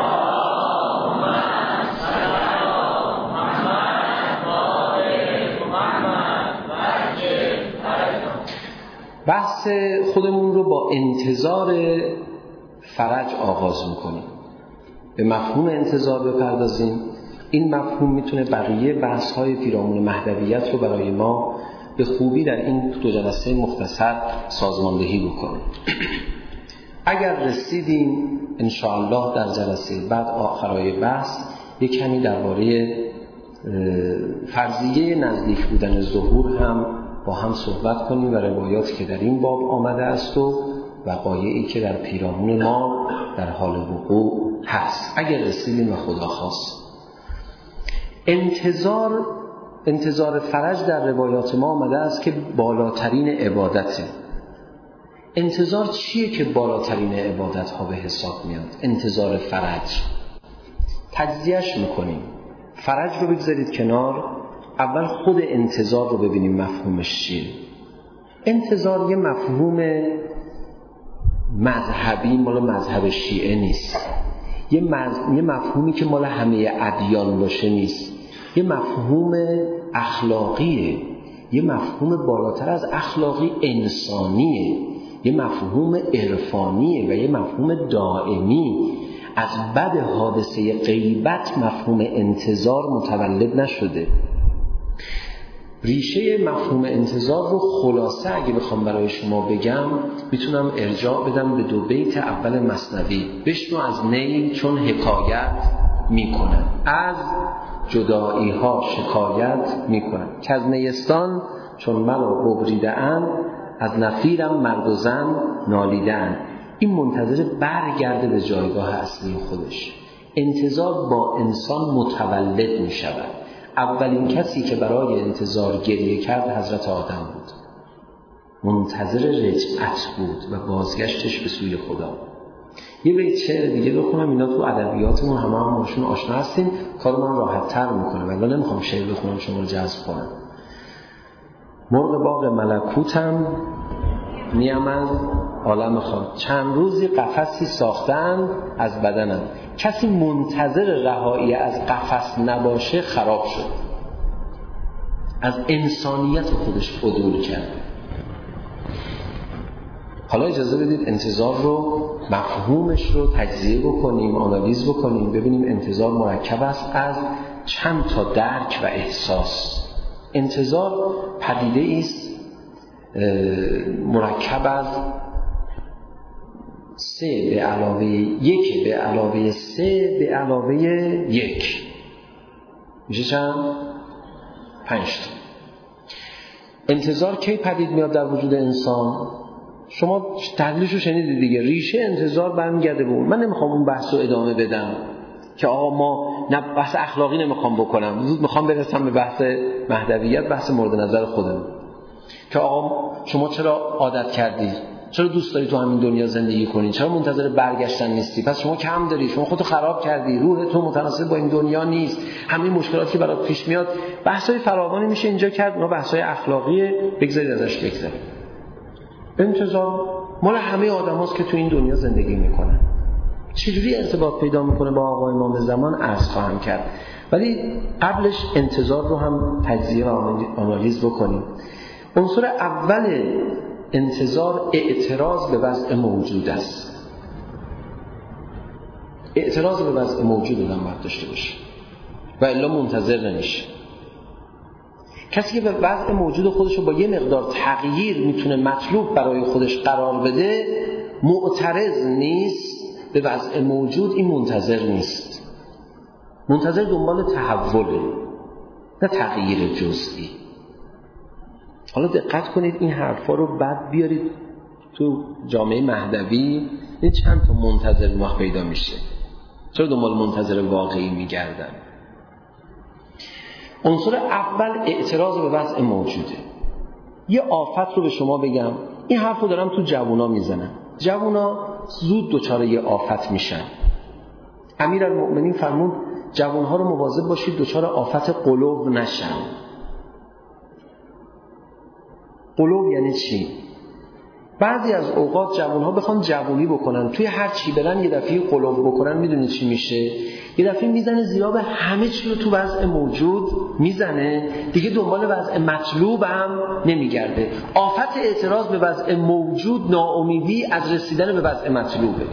بحث خودمون رو با انتظار فرج آغاز میکنیم. به مفهوم انتظار بپردازیم. این مفهوم میتونه بقیه بحث‌های پیرامون مهدویت رو برای ما به خوبی در این دو جلسه مختصر سازماندهی بکنه. اگر رسیدیم انشاءالله در جلسه بعد آخرای بحث یک کمی درباره فرضیه نزدیک بودن ظهور هم با هم صحبت کنیم و روایاتی که در این باب آمده است و وقایعی که در پیرامون ما در حال وقوع هست. اگر رسیدیم و خدا خواست. انتظار انتظار فرج در روایات ما آمده است که بالاترین عبادته. انتظار چیه که بالاترین عبادت ها به حساب میاد؟ انتظار فرج. تجزیهش میکنیم. فرج رو بگذارید کنار، اول خود انتظار رو ببینیم مفهومش چیه. انتظار یه مفهوم مذهبی مال مذهب شیعه نیست، یه, مز... یه مفهومی که مال همه ادیان باشه نیست، یه مفهوم اخلاقیه، یه مفهوم بالاتر از اخلاقی انسانیه، یه مفهوم عرفانیه و یه مفهوم دائمی. از بد حادثه غیبت مفهوم انتظار متولد نشده. ریشه مفهوم انتظار رو خلاصه اگه بخوام برای شما بگم میتونم ارجاع بدم به دو بیت اول مثنوی. بشنو از نی چون حکایت میکنن، از جدایی ها شکایت میکنن، که از نیستان چون مرا ببریده‌اند، از نفیرم مرد و زن نالیده‌اند. این منتظر برگرده به جایگاه اصلی خودش. انتظار با انسان متولد می شود. اولین کسی که برای انتظار گریه کرد حضرت آدم بود. منتظر رجعت بود و بازگشتش به سوی خدا. یه بیت شعر دیگه بخونم، اینا تو ادبیاتمون همه هم باشون آشنا هستیم، کار من راحت تر میکنه، ولی نمیخوام شعر بخونم شما رو جذب کنم. مرغ باغ ملکوتم نیم از عالم خان، چند روزی قفسی ساختن از بدنم. کسی منتظر رهایی از قفس نباشه خراب شد، از انسانیت خودش عدول کرد. حالا اجازه بدید انتظار رو مفهومش رو تجزیه بکنیم، آنالیز بکنیم، ببینیم انتظار مرکب است از چند تا درک و احساس. انتظار پدیده است مرکب از سه به علاوه یک به علاوه سه به علاوه یک، میشه چند؟ پنج تا. انتظار کی پدید میاد در وجود انسان؟ شما دلیلشو شنیدید دیگه، ریشه انتظار برمیگرده به اون. من نمیخوام اون بحث رو ادامه بدم که آقا ما نه بحث اخلاقی نمیخوام بکنم، زود میخوام برسم به بحث مهدویت، بحث مورد نظر خودم، که آقا شما چرا عادت کردی، چرا دوست داری تو همین دنیا زندگی کنی، چرا منتظر برگشتن نیستی، پس شما کم داری، شما خودتو خراب کردی، روح تو متناسب با این دنیا نیست، همین مشکلاتی که برات پیش میاد. بحثای فراوانی میشه اینجا کرد، ما بحثای اخلاقیه بگذارید ازش بگذارید. انتظار مال همه آدماست که تو این دنیا زندگی میکنن. چجوری ارتباط پیدا میکنه با آقا امام زمان عرض خواهم کرد، ولی قبلش انتظار رو هم تجزیه و آنالیز بکنیم. عنصر اول انتظار اعتراض به وضع موجود است. اعتراض به وضع موجود آدم باید داشته باشه و الا منتظر نمیشه. کسی که به وضع موجود خودش رو با یه مقدار تغییر میتونه مطلوب برای خودش قرار بده، معترض نیست به وضع موجود، این منتظر نیست. منتظر دنبال تحوله، نه تغییر جزئی. حالا دقت کنید این حرفا رو بعد بیارید تو جامعه مهدوی، این چند تا منتظر ما پیدا میشه. چرا دنبال منتظر واقعی میگردن؟ عنصر اول اعتراض به وضع موجوده. یه آفت رو به شما بگم، این حرف رو دارم تو جوونا میزنم. جوونا زود دچار یه آفت میشن. امیرالمؤمنین فرمود جوانها رو مواظب باشید دچار آفت قلوب نشن. قلوب یعنی چی؟ بعضی از اوقات جوانها بخوان جوونی بکنن، توی هر چی برن یه دفعه قلوب بکنن، میدونید چی میشه؟ یه دفعه میزنه زیرا به همه چی رو تو وضع موجود میزنه، دیگه دنبال وضع مطلوب هم نمیگرده. آفت اعتراض به وضع موجود ناامیدی از رسیدن به وضع مطلوبه.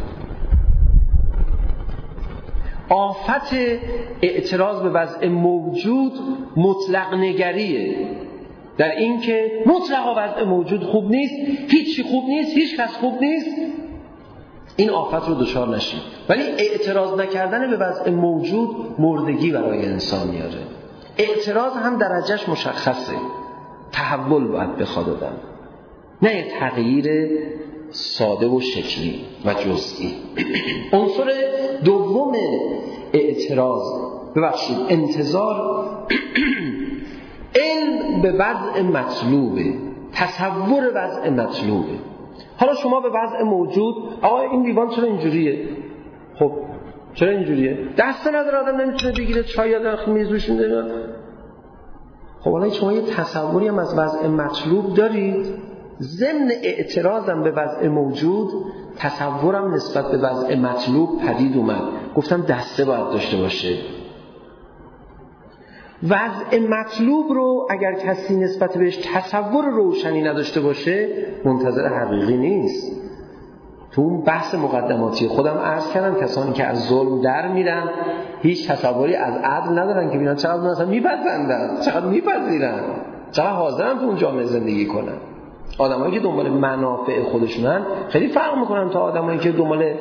آفت اعتراض به وضع موجود مطلق نگریه، در این که مطلقا وضع موجود خوب نیست، هیچی خوب نیست، هیچ کس خوب نیست. این آفت رو دچار نشید. ولی اعتراض نکردن به وضع موجود مردگی برای انسان میاره. اعتراض هم درجهش مشخصه، تحول باید بخواد آدم، نه یه تغییر ساده و شکلی و جزئی. عنصر دوم اعتراض، ببخشید انتظار، علم به وضع مطلوبه، تصور وضع مطلوبه. حالا شما به وضع موجود، آقا این لیوان چرا اینجوریه؟ خب چرا اینجوریه؟ دست نداره آدم نمیتونه بگیره، چای یا داخل میز روش میذاره. خب حالا شما یه تصوری هم از وضع مطلوب دارید؟ ضمن اعتراضم به وضع موجود، تصورم نسبت به وضع مطلوب پدید اومد. گفتم دسته باید داشته باشه. وضع مطلوب رو اگر کسی نسبت بهش تصور روشنی نداشته باشه، منتظر حقیقی نیست. تو اون بحث مقدماتی خودم عرض کردم کسانی که از ظلم در میرن هیچ تصوری از عدل ندارن که ببینن چقدر مثلا میپسندن، چقدر میپذیرن، چقدر حاضرن تو اون جامعه زندگی کنن. آدمایی که دنبال منافع خودشونن خیلی فرق میکنن تا آدمایی که دنبال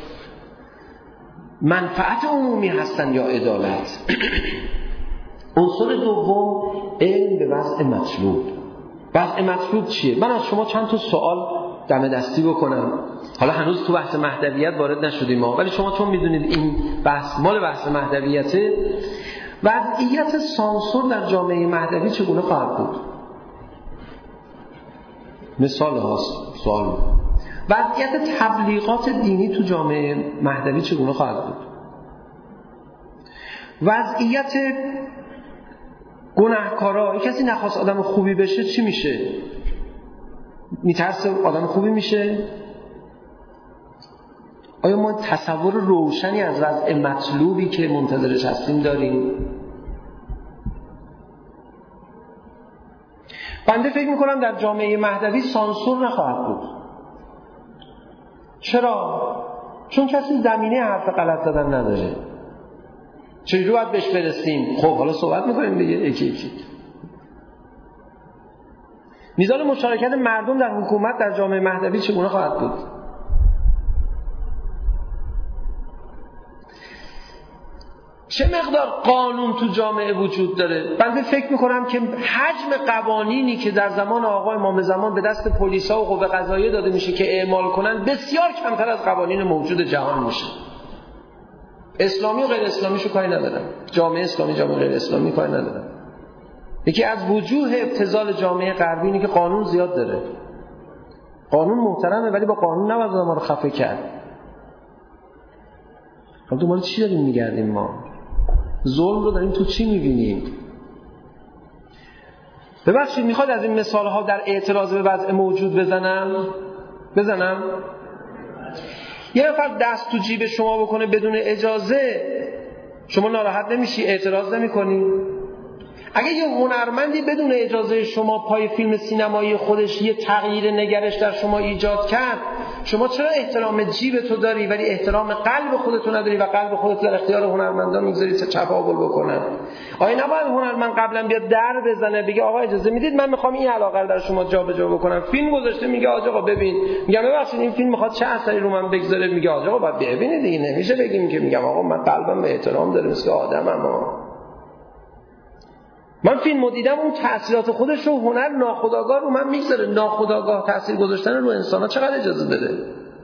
منفعت عمومی هستن یا عدالت. عنصر دوم علم به وضع مطلوب. وضع مطلوب چیه؟ من از شما چند تا سوال دم دستی بکنم. حالا هنوز تو بحث مهدویت وارد نشدیم ما، ولی شما چون میدونید این بحث مال بحث مهدویته، وضعیت سانسور در جامعه مهدوی چگونه خواهد بود؟ مثال هاست سوال. وضعیت تبلیغات دینی تو جامعه مهدوی چگونه خواهد بود؟ وضعیت گناهکارا، کسی نخواست آدم خوبی بشه چی میشه؟ میترسه آدم خوبی میشه؟ آیا ما تصور روشنی از وضع مطلوبی که منتظرش هستیم داریم؟ بنده فکر میکنم در جامعه مهدوی سانسور نخواهد بود. چرا؟ چون کسی زمینه حرف غلط زدن نداره. چجوری باید بهش برسیم؟ خب حالا صحبت میکنیم دیگه یکی یکی. میزان مشارکت مردم در حکومت در جامعه مهدوی چگونه خواهد بود؟ چه مقدار قانون تو جامعه وجود داره. بنده فکر میکنم که حجم قوانینی که در زمان آقا امام زمان به دست پلیسا و قوه قضاییه داده میشه که اعمال کنن بسیار کمتر از قوانین موجود جهان میشه. اسلامی و غیر اسلامیشو کاری ندارم، جامعه اسلامی جامعه غیر اسلامی کاری ندارم. یکی از وجوه ابتذال جامعه غربی اینه که قانون زیاد داره. قانون محترمه ولی با قانون نباید ما رو خفه کرد. خب تو ما چی داریم میگردیم؟ ما ظلم رو داریم تو چی میبینیم؟ ببخشید میخواد از این مثال ها در اعتراض به وضع موجود بزنم؟ بزنم؟ یه نفر دست تو جیب شما بکنه بدون اجازه، شما ناراحت نمیشی؟ اعتراض نمی کنی؟ اگه یه هنرمندی بدون اجازه شما پای فیلم سینمایی خودش یه تغییر نگرش در شما ایجاد کرد، شما چرا احترام جیب تو داری ولی احترام قلب خودتو نداری و قلب خودت در اختیار هنرمندان میگذاری تا چپاول بکنن؟ آیا نباید هنرمند قبلا بیاد در بزنه بگه آقا اجازه میدید من میخوام این علاقه رو در شما جابجا بکنم؟ فیلم گذاشته میگه آقا ببین، میگم ببخشید این فیلم میخواد چه اثری رو من بگذاره، میگه آقا باید ببینید دیگه، نمیشه بگیم که میگم آقا من قلبم به احترام داره مثل آدمم. من فیلمو دیدم اون تأثیرات خودش رو هنر ناخودآگاه رو من میگذاره. ناخودآگاه تأثیر گذاشتن رو انسان‌ها چقدر اجازه داره؟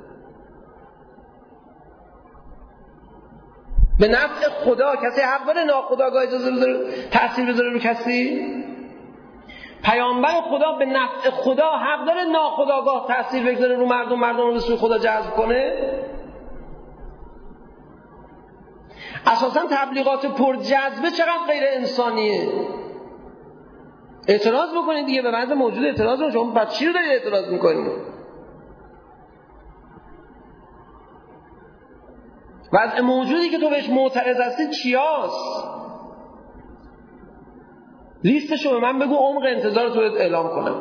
به نفع خدا کسی حق داره ناخودآگاه اجازه بذاره تأثیر بذاره رو کسی؟ پیامبر خدا به نفع خدا حق داره ناخودآگاه تأثیر بگذاره رو مردم، مردم رو به سوی خدا جذب کنه؟ اساساً تبلیغات پر جذبه چقدر غیر انسانیه. اعتراض بکنید دیگه، به وضع موجود اعتراض رو. شما بعد چی رو دارید اعتراض میکنید؟ وضع موجودی که تو بهش معترض هستی چیاست؟ لیستشو به من بگو، عمق انتظار تو اعلام کنم.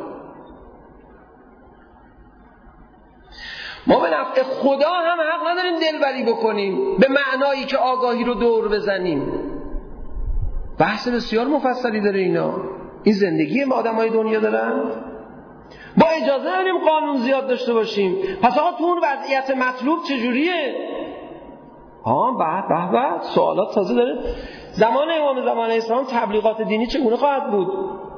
ما به نفع خدا هم حق نداریم دلبری بکنیم به معنایی که آگاهی رو دور بزنیم. بحث بسیار مفصلی داره اینا. این زندگی ما آدمای دنیا دارن. با اجازه داریم قانون زیاد داشته باشیم. پس آقا تو اون وضعیت مطلوب چجوریه؟ ها به به به سوالات تازه داره. زمان امام زمان اسلام تبلیغات دینی چگونه خواهد بود؟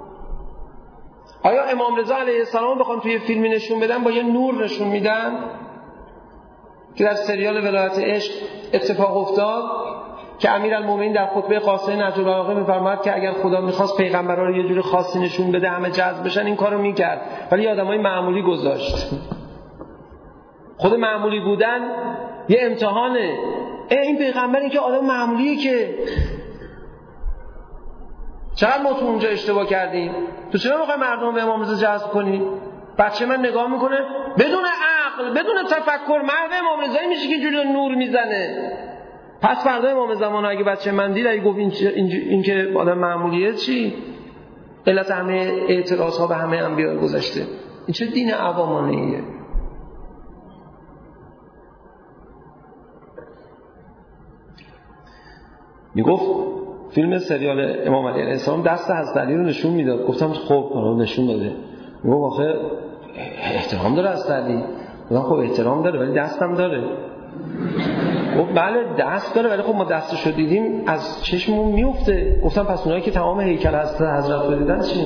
آیا امام رضا علیه السلام بخوام توی فیلمی نشون بدن با یه نور نشون میدن که در سریال ولایت عشق اتفاق افتاد که امیرالمومنین در خطبه قاصه نهج البلاغه میفرماد که اگر خدا میخواست پیغمبرا رو یه جوری خاصی نشون بده همه جذب بشن این کارو میکرد، ولی آدمای معمولی گذاشت. خود معمولی بودن یه امتحانه. این پیغمبر این که آدم معمولیه که چقدر ما تو اونجا اشتباه کردیم. تو چرا میخوای مردم به امام رضا جذب کنی؟ بچه من نگاه میکنه بدون عقل بدون تفکر محو امام رضایی میشه که اینجوری نور میزنه. پس فردا امام زمان اگه بچه من دید اگه گفت این, این, این که آدم معمولیه چی؟ علت همه اعتراض ها به همه انبیاء گذشته. این چه دین عوامانه ایه؟ میگفت فیلم سریال امام علی علیه السلام دست حضرت علی رو نشون میداد. گفتم خب حالا نشون داده. میگفت آخه احترام داره حضرت علی. گفتم خب احترام داره ولی دستم داره. گفت بله دست داره ولی خب ما دستشو دیدیم از چشممون میفته. گفتم پس اونایی که تمام هیکل حضرت حضرت رو دیدن چی؟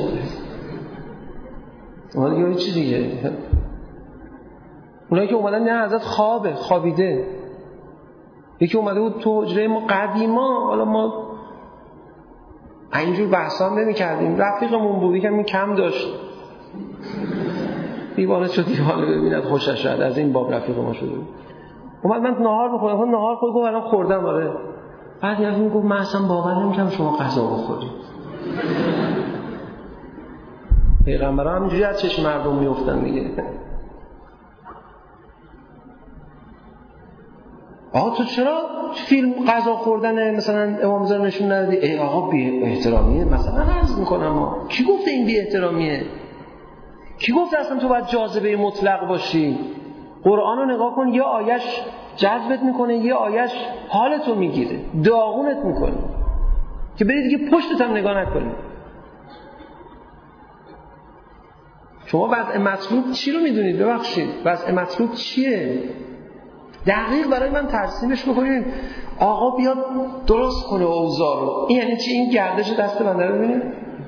اونها دیگه چی دیگه؟ اونایی که اومدن نه حضرت خوابه خوابیده. یکی اومده بود تو حجره ما قدیما، حالا ما اینجور بحثا هم نمی کردیم. رفیقمون بود یکم کم داشت دیوانه شد دیوانه ببیند خوشش شد. از این باب رفیق ما شده بود. اومد من نهار بخورم. نهار خود گفت الان خوردم. آره بعد یکی میگفت من اصلا باور نمی‌کنم شما غذا بخورید. پیغمبران همینجوری از چشم مردم میافتن دیگه. آقا تو چرا فیلم غذا خوردن مثلا امام رضا نشون ندادی؟ ای آقا بی احترامیه مثلا عرض میکنم ها. کی گفته این بی احترامیه؟ کی گفته اصلا تو باید جاذبه مطلق باشی؟ قرآن رو نگاه کن، یه آیش جذبت میکنه یه آیش حالتو میگیره داغونت میکنه که برید دیگه پشتت هم نگاه نکنی. شما وضع مطلوب چی رو میدونید؟ ببخشید وضع مطلوب چیه؟ دقیق برای من ترسیمش بکنید. آقا بیاد درست کنه اوضاع رو. این یعنی چی؟ این گردش دست بنده رو ببینید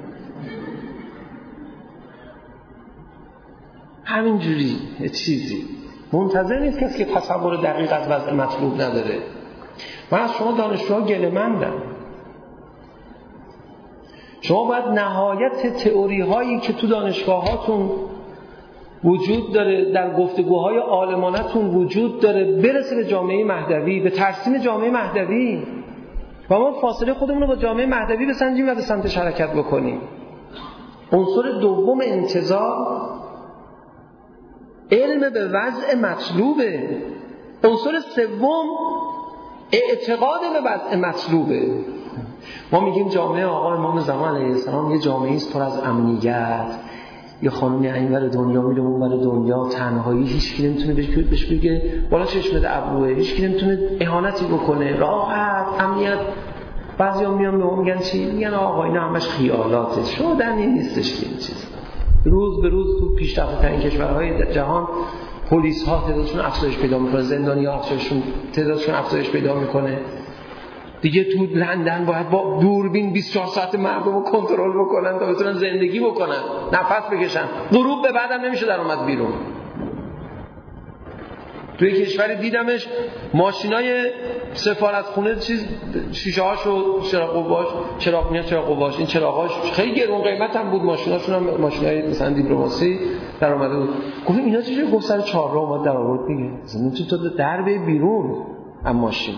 همینجوری چیزی منتظر نیست کسی که تصور دقیق از وضع مطلوب نداره. من از شما دانشجوها گله‌مندم. شما باید نهایت تئوری هایی که تو دانشگاه هاتون وجود داره، در گفتگوهای عالمانتون وجود داره، برسه به جامعه مهدوی، به ترسیم جامعه مهدوی و ما فاصله خودمون رو با جامعه مهدوی بسنجیم و به سمتش حرکت بکنیم. عنصر دوم انتظار علم به وضع مطلوبه. عنصر سوم اعتقاد به وضع مطلوبه. ما میگیم جامعه آقا امام زمان علیه السلام یه جامعه است پر از امنیت، یه خانومی اینور دنیا میره اونور دنیا، تنهایی، هیچ کی نمیتونه بهش بهش بگه بالا چشمت ابروه، هیچ کی نمیتونه اهانتی بکنه، راحت، امنیت. بعضیا میان به ما میگن چی؟ میگن آقا اینا همش خیالاته، شدنی نیستش که این چیز. روز به روز تو پیشرفته ترین کشورهای جهان پلیس ها تعدادشون افزایش پیدا میکنه، زندانی ها افزایششون تعدادشون افزایش پیدا میکنه. دیگه تو لندن باید با دوربین بیست و چهار ساعت مردم رو کنترل بکنن تا بتونن زندگی بکنن، نفس بکشن. غروب به بعدم نمیشه در اومد بیرون. توی کشوری دیدمش ماشینای سفارتخونه چیز شیشه هاشو چراغ قواش چراغ میاد چراغ قواش این چراغاش خیلی گرون قیمت هم بود، ماشیناشون هم ماشینای مثلا دیپلماسی در اومده بود. گفتم اینا چجوری گفت سر چهار راه اومد در آورد دیگه، مثلا تو تا در به بیرون از ماشین.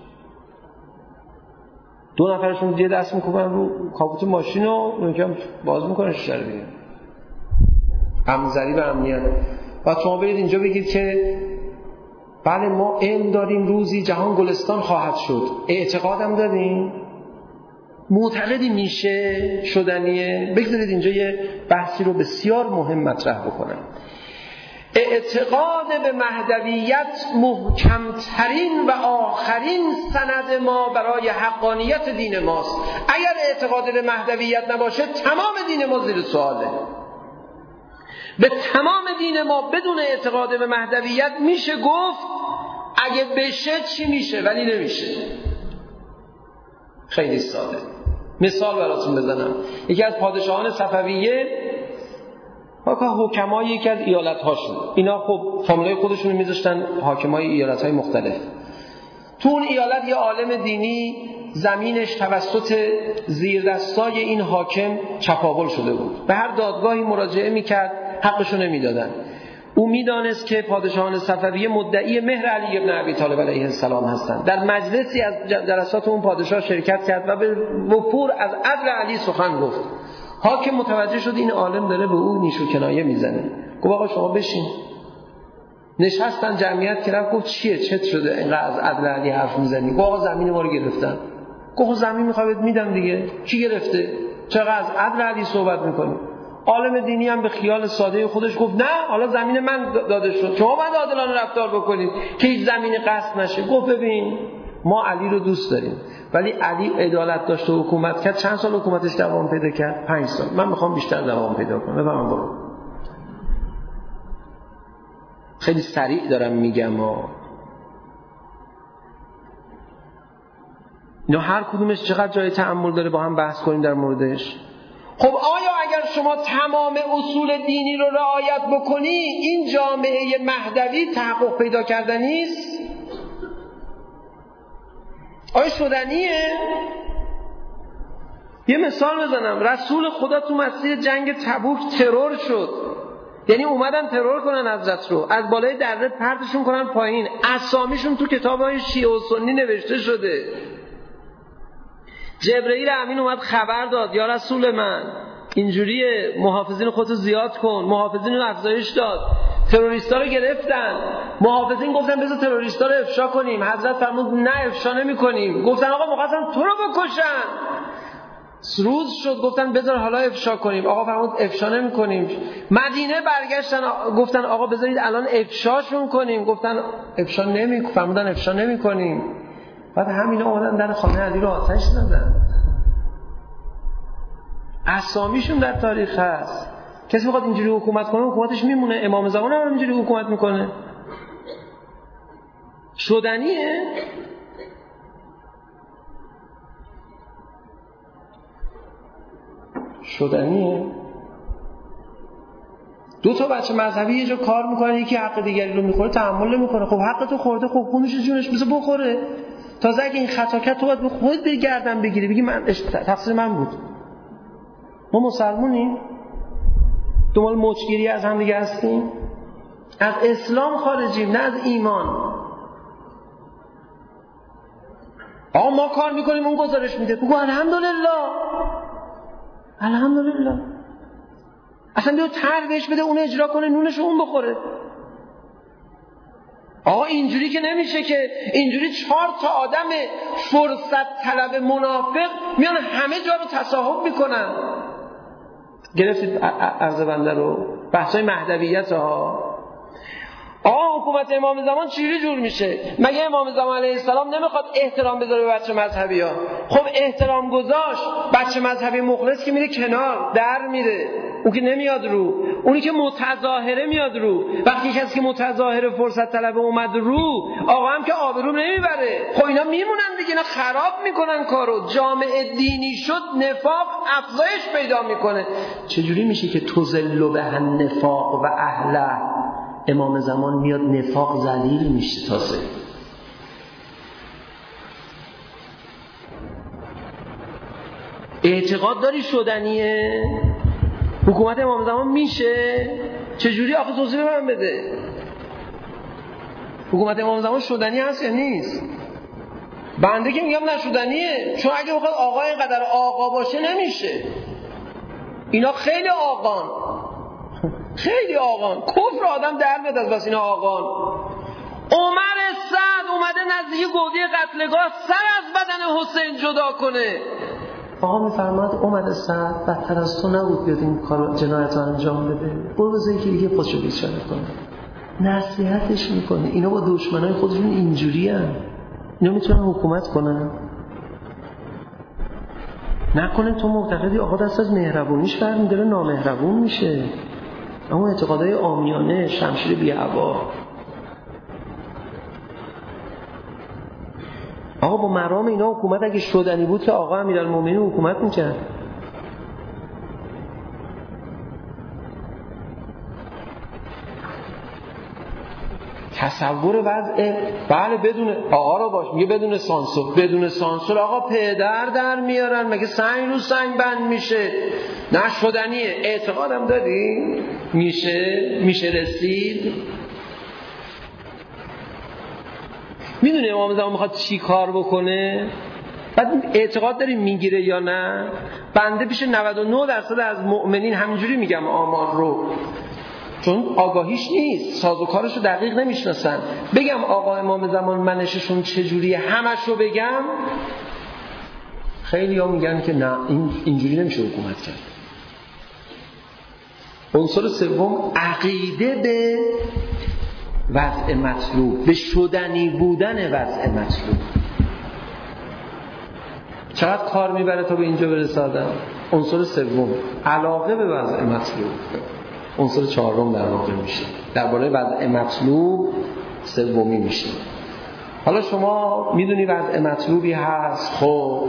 دو نفرشون یه دست میکنن رو کاپوت ماشین و میگم باز میکنن شیشه رو دیگه. همزری و امنیت. و شما برید اینجا بگید که بله ما علم داریم روزی جهان گلستان خواهد شد، اعتقادم داریم، معتقدی میشه شدنیه. بگذارید اینجا یه بحثی رو بسیار مهم مطرح بکنم. اعتقاد به مهدویت محکمترین و آخرین سند ما برای حقانیت دین ماست. اگر اعتقاد به مهدویت نباشه تمام دین ما زیر سواله. به تمام دین ما بدون اعتقاد به مهدویت میشه گفت اگه بشه چی میشه، ولی نمیشه. خیلی ساده. مثال براتون بزنم. یکی از پادشاهان صفویه واقعا حکمای یکی از ایالت‌هاشون، اینا خب فامیلای خودشون رو میذاشتن حاکمای ایالت‌های مختلف. تو اون ایالت یه عالم دینی زمینش توسط زیردستای این حاکم چپاول شده بود. به هر دادگاهی مراجعه میکرد حقشو نمیدادن. او میدانست که پادشاهان صفویه مدعی مهر علی ابن ابی طالب علیه السلام هستند. در مجلسی از جلسات اون پادشاه شرکت کرد و به وفور از عدل علی سخن گفت. حاکم متوجه شد این عالم داره به او نیش و کنایه میزنه. گفت آقا شما بشین. نشستن جمعیت که رفت گفت چیه چت شده اینقدر از عدل علی حرف میزنی؟ گفت آقا زمین ما رو گرفتن. گفت زمین میخواد میدم دیگه. کی گرفته؟ چرا از عدل علی صحبت میکنی؟ عالم دینی هم به خیال ساده خودش گفت نه حالا زمین من داده شد، شما باید عادلانه رفتار بکنید که هیچ زمین قصد نشه. گفت ببین ما علی رو دوست داریم ولی علی عدالت داشت و حکومت کرد. چند سال حکومتش دوام پیدا کرد؟ پنج سال. من میخوام بیشتر دوام پیدا کنه. بفرمایید برو. خیلی سریع دارم میگم ها. اینا هر کدومش چقدر جای تأمل داره، با هم بحث کنیم در موردش. خب آیا اگر شما تمام اصول دینی رو رعایت بکنی این جامعه مهدوی تحقق پیدا کردنی است؟ آیا شدنیه؟ یه مثال بزنم. رسول خدا تو مسیر جنگ تبوک ترور شد. یعنی اومدن ترور کنن حضرت رو، از بالای دره پرتشون کنن پایین. اسامیشون تو کتاب‌های شیعه و سنی نوشته شده. جبرئیل امین اومد خبر داد یا رسول من اینجوریه، محافظین خودتو زیاد کن. محافظین رو افزایش داد. تروریستا رو گرفتن. محافظین گفتن بذار تروریستا رو افشا کنیم. حضرت فرمود نه افشا نمی‌کنیم. گفتن آقا می‌خواستن تو رو بکشن. روز شد گفتن بذار حالا افشا کنیم. آقا فرمود افشا نمی‌کنیم. مدینه برگشتن گفتن آقا بذارید الان افشاشون کنیم. گفتن افشا نمی فرمودن افشا نمی‌کنیم. بعد همینا اومدن در خانه علی رو آتش زدن. اسامیشون در تاریخ هست. کسی میخواد اینجوری حکومت کنه حکومتش میمونه. امام زمان هم اینجوری حکومت میکنه. شدنیه؟ شدنیه؟ دو تا بچه مذهبی یه جا کار میکنه، یکی حق دیگری رو میخوره تحمل نمیکنه. خب حق تو خورده، خب خونش جونش بذار بخوره. تازه اگه این خطا کرد تو باید به خودت به گردن بگیری بگی من تقصیر من بود. ما مسلمونیم؟ دنبال مچگیری از هم دیگه هستیم؟ از اسلام خارجیم نه از ایمان. آقا ما کار میکنیم اون گزارش میده، بگو الحمدلله الحمدلله. اصلا بیا طرح بهش بده اون اجرا کنه، نونش اون بخوره. آقا اینجوری که نمیشه که اینجوری چهار تا آدم فرصت طلب منافق میان همه جا رو تصاحب میکنن. گرفتید عرض بنده رو؟ بحثای مهدویت ها. آقا حکومت امام زمان چجوری جور میشه؟ مگه امام زمان علیه السلام نمیخواد احترام بذاره به بچه مذهبی ها؟ خب احترام گذاشت، بچه مذهبی مخلص که میره کنار در میره، اون که نمیاد رو. اونی که متظاهره میاد رو. وقتی کسی که متظاهره فرصت طلب اومد رو، آقا هم که آبرو نمیبره. خب اینا میمونن دیگه، اینا خراب میکنن کارو. جامعه دینی شد نفاق افزایش پیدا میکنه. چجوری میشه که تذل به النفاق و اهله؟ امام زمان میاد نفاق ذلیل میشه. تازه اعتقاد داری شدنیه؟ حکومت امام زمان میشه؟ چجوری آخه توضیح من بده. حکومت امام زمان شدنی هست یا نیست؟ بنده که میگم نشدنیه، چون اگه بخواد آقا اینقدر آقا باشه نمیشه. اینا خیلی آقان، خیلی آقان. کفر آدم در میاد از بس اینا آقان. عمر سعد اومده نزدیک گودی قتلگاه سر از بدن حسین جدا کنه. آقا میفرماد عمر سعد بدتر از تو نبود بیاد این کار جنایت رو انجام بده، برو بذار یکی دیگه خودشو بیچاره کنه. نصیحتش میکنه. اینا با دشمنای خودشون اینجوری ان. اینا میتونن حکومت کنن؟ نکنه تو معتقدی آقا دست از مهربونیش برمی‌داره نامهربون میشه. اما اعتقادهای عامیانه، شمشیر بی هوا. آقا با مرام اینا حکومت اگه شدنی بود که آقا امیرالمومنین حکومت میکرد. تصور وضع بله بدون آقا رو باش میگه بدون سانسور. بدون سانسور آقا پدر در میارن، مگه سنگ رو سنگ بند میشه؟ نه شدنیه. اعتقادم داری؟ میشه میشه رسید. میدونی امام زمان میخواد چی کار بکنه؟ بعد اعتقاد داری میگیره یا نه؟ بنده پیش نود و نه درصد از مؤمنین همینجوری میگم آمار رو، چون آگاهیش نیست، سازوکارش رو دقیق نمیشناسن. بگم آقا امام زمان منششون چجوریه همش رو بگم؟ خیلی ها میگن که نه این اینجوری نمیشه حکومت کرد. عنصر سوم عقیده به وضع مطلوب، به شدنی بودن وضع مطلوب. چقدر کار میبره تا به اینجا برسه آدم؟ عنصر سوم علاقه به وضع مطلوب. عنصر چهارم در واقع میشه درباره وضع مطلوب سومی میشه. حالا شما میدونی وضع مطلوبی هست. خب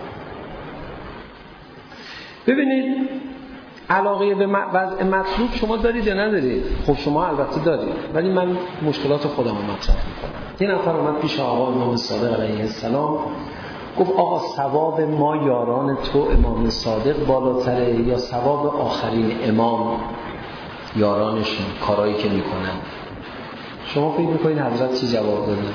ببینید علاقه به وضع مطلوب شما دارید یا ندارید؟ خب شما البته دارید، ولی من مشکلات خودم رو مطرح میکنم. یه نفر اومد پیش آقا امام صادق علیه السلام گفت آقا ثواب ما یاران تو امام صادق بالاتره یا ثواب آخرین امام یارانشون کارایی که میکنن؟ شما فکر میکنید حضرت چی جواب داده؟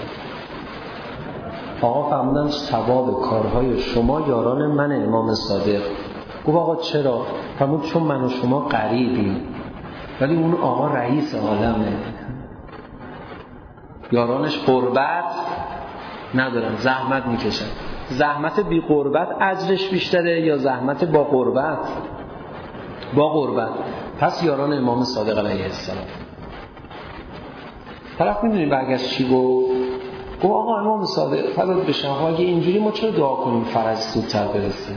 آقا فرمودن ثواب کارهای شما یاران من امام صادق. گفت آقا چرا؟ فرمود چون من و شما قریبیم ولی اون آقا رئیس عالمه، یارانش قربت ندارن، زحمت میکشن. زحمت بی قربت اجرش بیشتره یا زحمت با قربت؟ با قربت. پس یاران امام صادق علیه السلام. طرف میدونی برگشت چی گفت؟ گفت آقا امام صادق فضل بشن، اگه اینجوری ما چرا دعا کنیم فرج زودتر برسه؟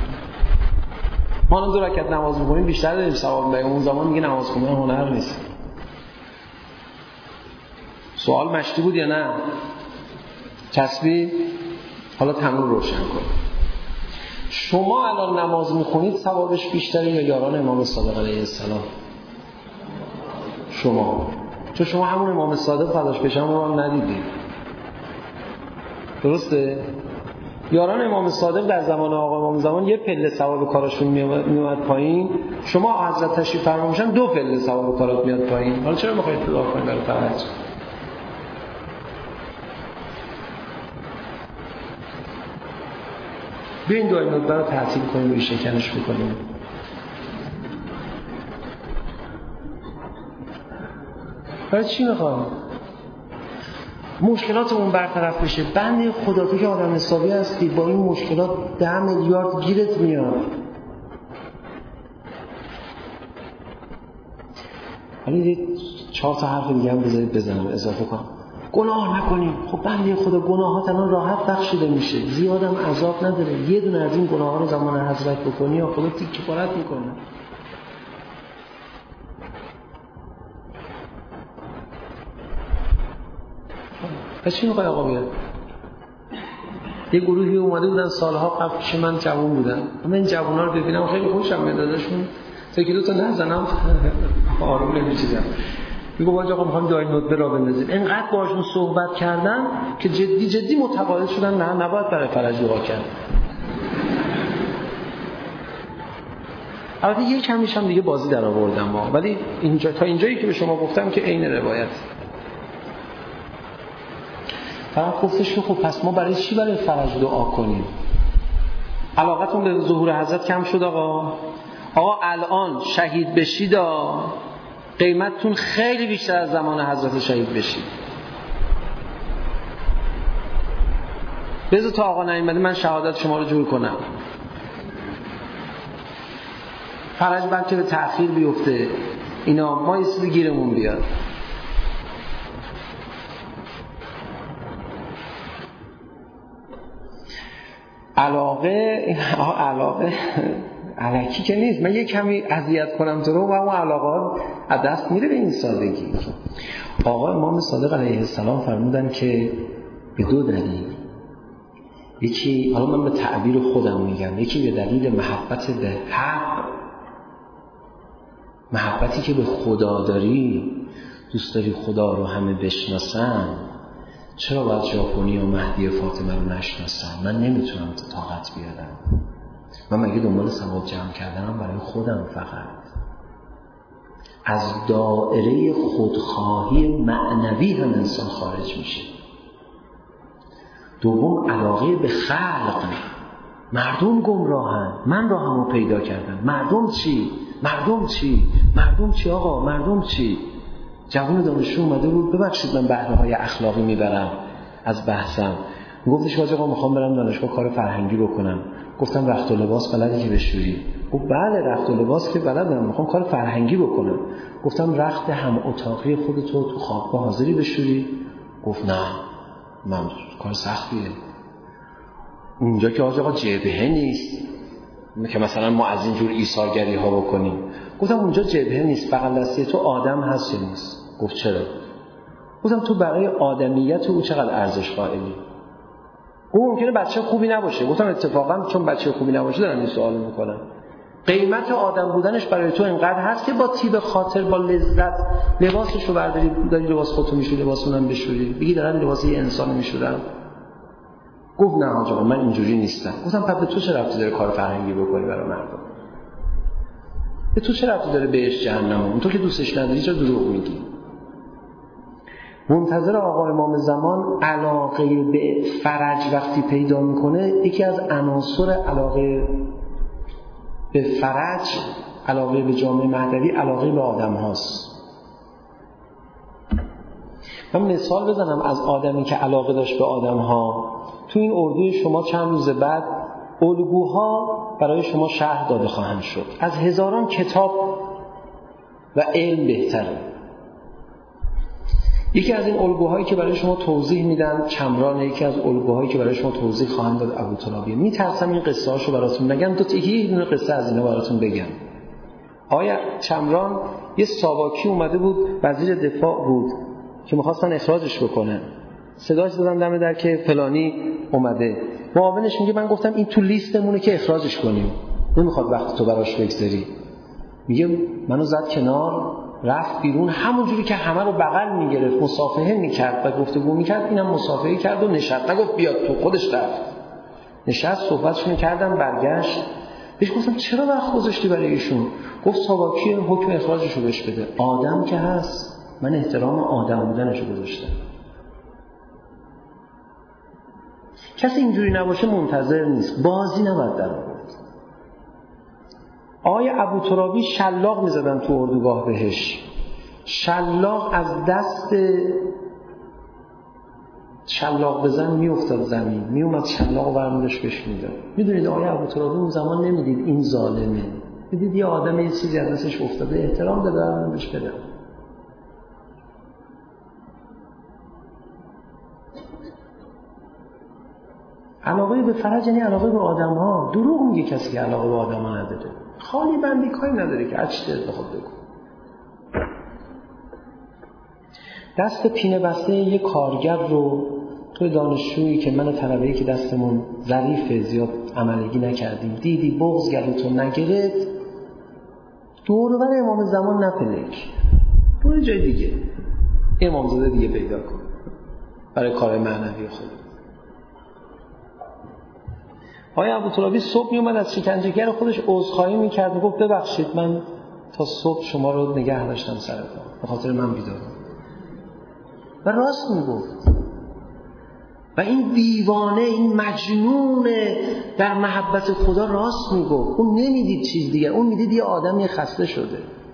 ما دو رکعت نماز میکنیم بیشتر داریم ثواب. به اون زمان میگه نماز خوندن هنر نیست. سوال مشتی بود یا نه؟ چسبی؟ حالا تنور روشن کن. شما الان نماز میخونید ثوابش بیشتره یا یاران امام صادق علیه السلام؟ شما. چون شما همون امام صادق فداش بشم رو هم ندیدید. درسته؟ یاران امام صادق در زمان آقا امام زمان یه پله ثواب کاراشون میومد پایین، شما حضرت تشریف فرما میشن دو پله ثواب کارات میاد پایین. حالا چرا میخواید دعا کنید برای فرج؟ بیاین دعای ندبه رو تعطیل کنیم و شکنش بکنیم. برای چی میخوام؟ مشکلاتمون برطرف بشه. بنده خدا تو که آدم حسابی هستی، با این مشکلات ده میلیارد گیرت میاد. حالا یه چهار تا حرف دیگه هم بذارید بزنم اضافه کنم. گناه نکنیم. خب بنده خدا گناهات الان راحت بخشیده میشه، زیادم عذاب نداره. یه دونه از این گناه‌ها رو زمان حضرت بکنی یا خدا تیکه پارت میکنه. پس چی میخوای آقا بیاد؟ یه گروهی اومده بودن سالها قبل پیش من، جوان بودن. من این جوونا رو ببینم خیلی خوشم میاد ازشون. تا که دو تا نزنم آروم نمیشم. میگم آقا میخوام دعای ندبه را بندازیم. اینقدر باهاشون صحبت کردم که جدی جدی متقاعد شدن نه نباید برای فرج دعا کرد. البته یه کمیش هم دیگه بازی در آوردم ما، ولی اینجا تا اینجایی که به شما گفتم که عین روایت. فقط گفتش که خب پس ما برای چی برای فرج دعا کنیم؟ علاقتون به ظهور حضرت کم شد آقا؟ آقا الان شهید بشید، قیمتتون خیلی بیشتر از زمان حضرت شهید بشید. بذار تا آقا نیامده من شهادت شما رو جور کنم. فرج بلکه به تأخیر بیفته، اینا ما یه چیزی گیرمون بیاد. علاقه علاقه الکی که نیست. من یه کمی اذیت کنم تو رو و اون علاقات از دست میره به این سادگی. آقا امام صادق علیه السلام فرمودن که به دو دلیل، یکی حالا من به تعبیر خودم میگم، یکی به دلیل محبت به حق، محبتی که به خدا داری، دوست داری خدا رو همه بشناسن. چرا باید ژاپنی و مهدی فاطمه رو نشناسن؟ من نمیتونم طاقت بیارم. من مگه دنبال ثواب جمع کردنم برای خودم فقط؟ از دائره خودخواهی معنوی هم انسان خارج میشه. دوم علاقه به خلق. مردم گمراهن، من راهمو پیدا کردم. مردم چی؟ مردم چی؟ مردم چی آقا؟ مردم چی؟ جوان دانشجو اومده بود، ببخشید من بهره های اخلاقی میبرم از بحثم. گفتش واجه آقا میخوام برم دانشگاه کار فرهنگی بکنم. گفتم رخت و لباس بلدی که بشوری؟ گفت بله رخت و لباس که بلدم، میخوام کار فرهنگی بکنم. گفتم رخت هم اتاقی خودتو تو خوابگاه حاضری بشوری؟ گفت نه من کار سختیه. اونجا که آقا جبهه نیست که مثلا ما از اینجور ایثارگری ها بکنیم. گفتم اونجا جبهه نیست، بغل دستی تو آدم هست یا نیست؟ گفت چرا؟ گفتم تو برای آدمیت او چقدر ارزش قائلی؟ او ممکنه بچه خوبی نباشه. گفتم اتفاقا چون بچه خوبی نباشه دارم این سوالو میکنم. قیمت آدم بودنش برای تو اینقدر هست که با طیب خاطر، با لذت لباسشو برداری، داری لباس خودتو میشوری، لباس اونم بشوری، بگی دارن لباس یه انسانو میشورن. گفت نه آقا من اینجوری نیستم. گفتم پس به تو چه ربطی داره کار فرهنگی بکنی برای مردم؟ به تو چه ربطی داره بهش جهنم؟ اون تو که دوستش نداری چرا دروغ میگی؟ منتظر آقا امام زمان علاقه به فرج وقتی پیدا میکنه، یکی از عناصر علاقه به فرج، علاقه به جامعه مهدوی، علاقه به آدم هاست. من مثال بزنم از آدمی که علاقه داشت به آدم ها. تو این اردوی شما چند روز بعد الگوها برای شما شرح داده خواهند شد. از هزاران کتاب و علم بهتره. یکی از این الگوهایی که برای شما توضیح میدن چمران، یکی از الگوهایی که برای شما توضیح خواهند داد ابوطالبیه. میترسم این قصه هاشو براتون نگم، دو تا یه دونه قصه از اینا براتون بگم. آیا چمران یه ساواکی اومده بود، وزیر دفاع بود که می‌خواستن اخراجش بکنن. صداش دادن دم در که فلانی اومده. معاونش میگه من گفتم این تو لیستمونه که اخراجش کنیم، نمیخواد وقت تو براش بگذاری. میگه منو زد کنار، رفت بیرون، همون جوری که همه رو بغل میگرفت، مصافحه میکرد و گفتگو میکرد، اینم مصافحه کرد و نشست. نگفت بیاد تو، خودش رفت نشست، صحبتشون کردم، برگشت. بهش گفتم چرا وقت گذاشتی برای ایشون؟ گفت ساواکی حکم اخراجشو بهش بده. آدم که هست، من احترام آدم بودنشو گذاشتم. کسی اینجوری نباشه منتظر نیست، بازی نباید در آورد. آقای ابوترابی شلاق میزدن تو اردوگاه بهش، شلاق از دست شلاق بزن میافتاد زمین، میومد شلاق برمی‌داشت بهش میداد. میدونید آقای ابوترابی اون زمان نمیدید این ظالمه، میدید یه آدم یه چیزی از دستش افتاده، احترام دادن بهش بدن. علاقه به فرج یعنی علاقه به آدم ها. دروغ میگه کسی که علاقه به آدم ها نداره، خالی بندی کاری نداره که اچ دل بخواد بگو. دست پینه بسته یه کارگر رو توی دانشجویی که من طلبه‌ای که دستمون ظریفه زیاد عملگی نکردیم دیدی بغض گلوتون نگرفت، دور و بر امام زمان نپلک، برو جای دیگه امامزاده دیگه پیدا کن برای کار معنوی خود. آقای ابوترابی صبح می اومد از شکنجهگر خودش عذرخواهی میکرد و گفت ببخشید من تا صبح شما رو نگه داشتم سر کار، به خاطر من بیدارم. و راست میگفت. و این دیوانه، این مجنون در محبت خدا راست میگفت. اون نمیدید چیز دیگه، اون میدید یه آدمی خسته شده.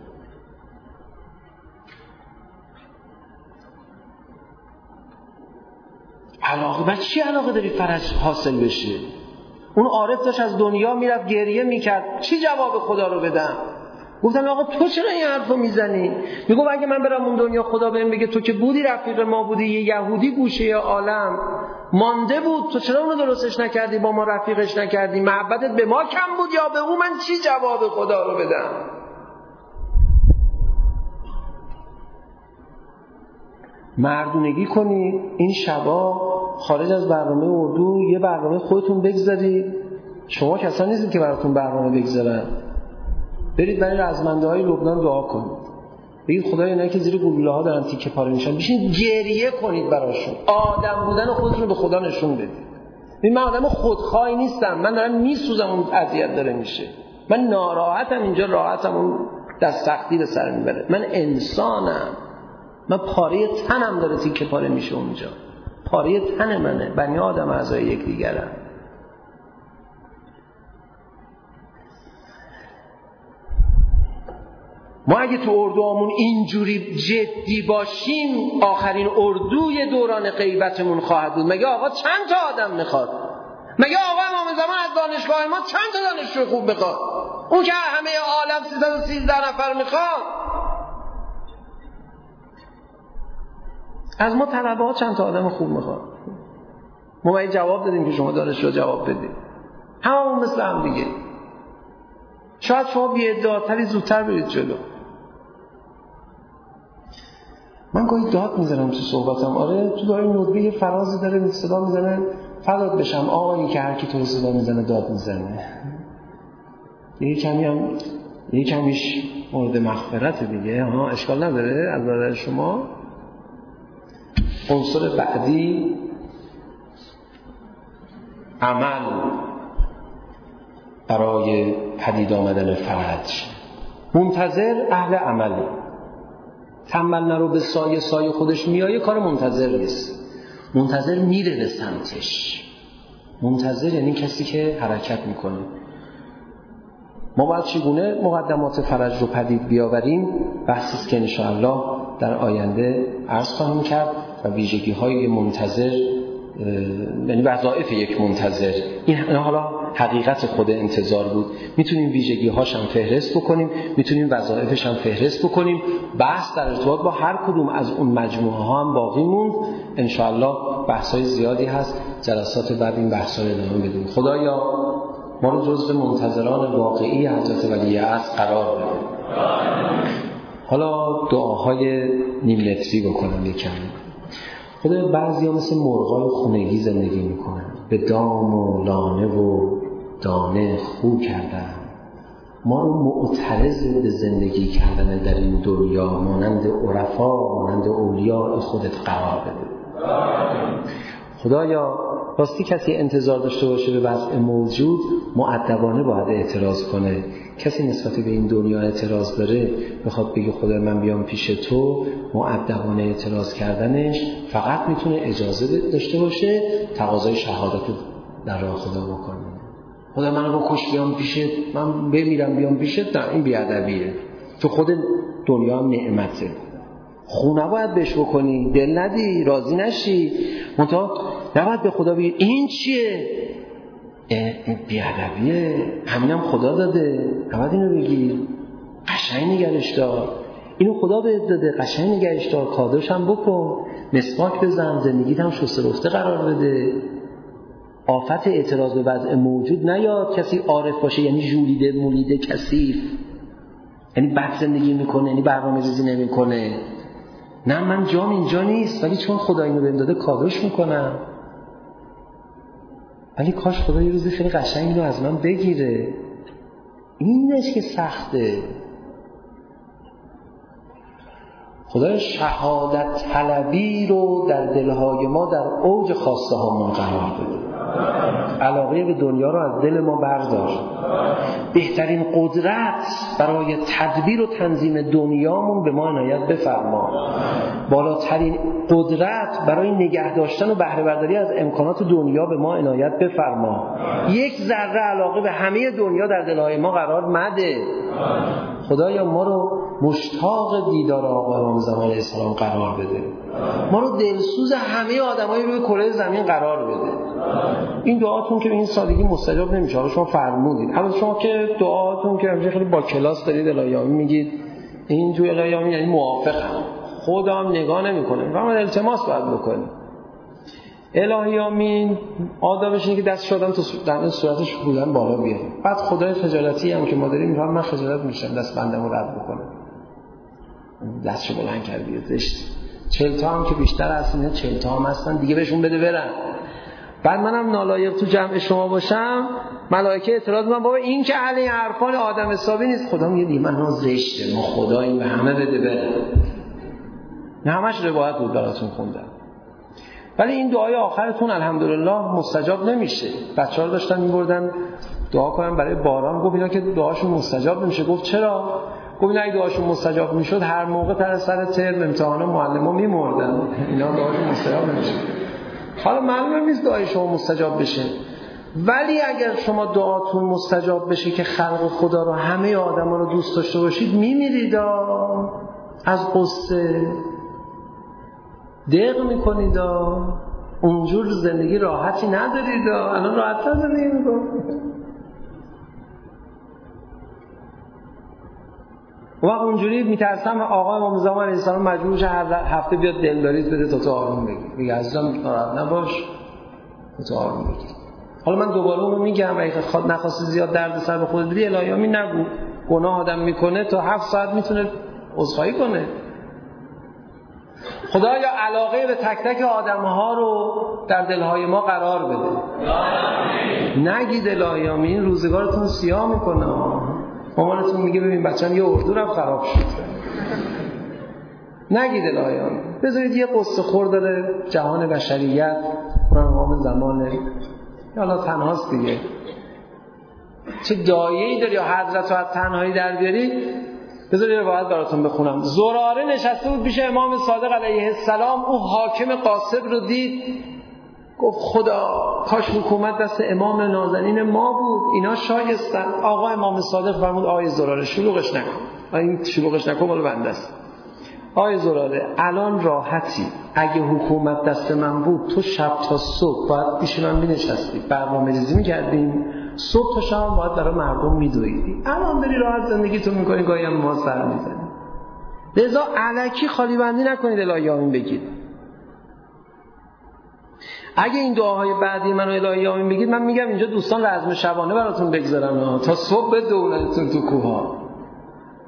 علاقه بر چی علاقه داری فرج حاصل بشه؟ اون عارف داشت از دنیا میرفت گریه میکرد، چی جواب خدا رو بدم؟ گفتن آقا تو چرا این حرفو میزنی؟ میگه اگه من برم اون دنیا خدا بهم بگه تو که بودی رفیق ما بودی، یه یهودی گوشه عالم مانده بود، تو چرا اونو درستش نکردی، با ما رفیقش نکردی، محبتت به ما کم بود یا به اون؟ من چی جواب خدا رو بدم؟ مردونگی کنی این شبا خارج از برنامه اردو یه برنامه خودتون بگذارید. شما کسانی نیستید که براتون برنامه بگذارن. برید برای رزمنده های لبنان دعا کنید، بگید خدای اینایی که زیر گلوله ها دارن تیکه پاره میشن، بشین گریه کنید براشون. آدم بودن خودتون رو به خدا نشون بدید. من آدم خودخواهی نیستم، من دارم میسوزم، اون اذیت داره میشه، من ناراحتم، اینجا راحتم، اون دست سختی به سر میبره. من انسانم، من پاره تنم داره تیکه پاره میشه اونجا، پاره تن منه، بنی آدم اعضای یک دیگرم. ما اگه تو اردوامون اینجوری جدی باشیم، آخرین اردوی دوران غیبتمون خواهد بود. مگه آقا چند تا آدم میخواد؟ مگه آقا امام زمان از دانشگاه ما چند تا دانشجو خوب میخواد؟ اون که همه عالم سیصد و سیزده نفر میخواد. از ما طلبه ها چند تا آدم خوب میخواد؟ ما باید جواب دادیم که شما دانشجو جواب بدید. هممون مثل هم دیگه. شاید شما بی ادعاتری زودتر برید جلو. من گاهی داد میزنم تو صحبتم. آره تو داری ندبه یه فرازی داره صدا میزنه، فدات بشم آقایی که هر کی تو رو صدا میزنه داد میزنه. یه کمی هم یه کمیش مورد مغفرت دیگه، ها اشکال نداره از نظر شما. عنصر بعدی عمل برای پدید آمدن فرج. منتظر اهل عمله. تنبل نرو به سایه، سایه خودش میایه، کار منتظر نیست. منتظر میره به سمتش. منتظر یعنی کسی که حرکت میکنه. ما باید چگونه مقدمات فرج رو پدید بیاوریم؟ بحثی است که انشاءالله در آینده عرض خواهیم کرد و ویژگی های منتظر، یعنی وظایف یک منتظر. این حالا حقیقت خود انتظار بود. میتونیم ویژگی هاش هم فهرست بکنیم، میتونیم وظایفش هم فهرست بکنیم. بحث در ارتباط با هر کدوم از اون مجموعه ها هم باقی موند. انشاءالله بحث های زیادی هست، جلسات بعد این بحث ها رو ادامه بدیم. خدایا ما رو جزو منتظران واقعی حضرت ولی عصر قرار بده. حالا دعاهای نیم متری بکنم یکم. خدا بعضی ها مثل مرغای خونگی زندگی میکنن، به دام و لانه و دانه خو کردن. ما رو معترض به زندگی کردن در این دنیا مانند عرفا، مانند اولیاء خودت قرار بده. خدایا راستی کسی انتظار داشته باشه به وضع موجود، مؤدبانه باید اعتراض کنه. کسی نسبت به این دنیا اعتراض داره، بخواد بگه خدا من بیام پیش تو، مؤدبانه اعتراض کردنش فقط میتونه اجازه داشته باشه تقاضای شهادت در راه خدا بکنه. خدا منو بکش بیام پیشت، من بمیرم بیام پیشت، نه این بیادبیه. تو خود دنیا هم نعمته، خو نباید بهش بکنی، دل ندی، راضی نشی، منتها نباید به خدا بگی این چیه؟ این بیادبیه، همینم خدا داده، نباید اینو بگی، قشنگ نگرش دار، اینو خدا بهت داده، قشنگ نگرش دار، کادوش هم بکن، مسواک بزن، زندگیت هم شسته رفته قرار بده. آفت اعتراض به وضع موجود نیاد کسی عارف باشه یعنی ژولیده مولیده کثیف، یعنی بد زندگی میکنه، یعنی برنامه‌ریزی نمیکنه. نه من جام اینجا نیست، ولی چون خدا اینو بهم داده کادوش میکنم. ولی کاش خدا یه روزی خیلی قشنگ اینو از من بگیره. اینش که سخته. خدا شهادت طلبی رو در دلهای ما در اوج خواسته هامون قرار بده. علاقه به دنیا رو از دل ما بردار. بهترین قدرت برای تدبیر و تنظیم دنیامون به ما عنایت بفرما. بالاترین قدرت برای نگه داشتن و بهره برداری از امکانات دنیا به ما عنایت بفرما. یک ذره علاقه به همه دنیا در دلهای ما قرار مده. خدایا ما رو مشتاق دیدار آقا امام زمان علیه السلام قرار بده. ما رو دلسوز همه آدمای روی کره زمین قرار بده. این دعاتون که به این سادگی مستجاب نمیشه. حالا شما فرمودید، اما شما که دعاتون که همیشه خیلی با کلاس دارید الهیامی میگید، این تو الهیامی یعنی موافقم، خودم نگاه نمیکنه، فقط التماس باید بکنید. الهیامی آدابش اینه که دستش آدم تو در صورتش بودن بالا بیاره. بعد خدای خجالتی هم که ما داریم میگه من خجالت میشم دست بندمو رد بکنم، دستشو بلند کردی زشت. چهل تا هم که بیشتر هستن، چهل تا هم هستن دیگه بهشون بده برن. بعد منم نالایق تو جمع شما باشم، ملائکه اعتراض میکنن بابا این که اهل این عرفان آدم حسابی نیست. خدا میگه دی من زشته، ما خدا این به همه بده بره. نه همش روایت بود براتون خوندم. ولی این دعای آخرتون الحمدلله مستجاب نمیشه. بچه‌ها داشتن می‌بردن دعا کنن برای باران، گفت اینا که دعاشون مستجاب نمیشه. گفت چرا؟ گفت اینا اگه دعاشون مستجاب میشد هر موقع تر سر ترم امتحان معلم‌ها میمردن، اینا دعاشون مستجاب نمیشه. حالا معلومه نیست دعای شما مستجاب بشه، ولی اگر شما دعاتون مستجاب بشه که خلق خدا رو همه آدما رو دوست داشته باشید، میمیرید از قصه، دق میکنید، اونجور زندگی راحتی ندارید. الان راحت زندگی میکنید و اونجوری میترسم آقا امام زمان علیه السلام مجبور شه هر هفته بیاد دلداریت بده تا تو آروم بگیر. میگه عزیزم ناراحت نباش تا تو آروم بگیر. حالا من دوباره اونو میگم اگه خود نخواستی زیاد درد سر به خودت بدی، الهیامی نگو. گناه آدم میکنه تا هفت ساعت میتونه عذرخواهی کنه. خدایا علاقه به تک تک آدم‌ها رو در دلهای ما قرار بده. نگید الهیامی این روزگارتون سیاه میکنه. مامانتون میگه ببین بچه‌م یه اردو رفت خراب شد. نگید الهیامی، بذارید یه قصه خور داره جهان بشریت، قرآن امام زمانه، حالا تنهاست دیگه، چه دایه‌ای داری یا حضرت رو از تنهایی در بیاری. بذارید روایت براتون بخونم. زراره نشسته بود پیش امام صادق علیه السلام، او حاکم قاصد رو دید، گفت خدا کاش حکومت دست امام نازنین ما بود، اینا شایستن. آقا امام صادق فرمود آیه زراره شلوغش نکن، این شلوغش نکن مال بنده است. آیه زراره الان راحتی، اگه حکومت دست من بود تو شب تا صبح باید پیش من می‌نشستی، برنامه‌ریزی می‌کردیم، صبح تا شب باید برای مردم میدویدی. الان داری راحت زندگی تو می‌کنی، گاهی هم ما سر می‌زنی. لذا الکی خالی بندی نکنید الهیامین بگید. اگه این دعاهای بعدی منو الهیامین بگید، من میگم اینجا دوستان رزم شبانه براتون بگذارن تا صبح بدونتون تو کوها.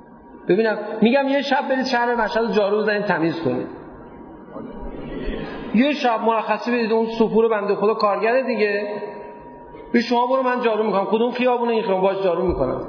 ببینم میگم یه شب برید شهر مشهد جارو بزنید تمیز کنید، یه شب مرخصی بدید اون سپور بنده خدا کارگره دیگه، به شما برو من جارو میکنم، کدوم خیابونه این خیابون باش جارو میکنم.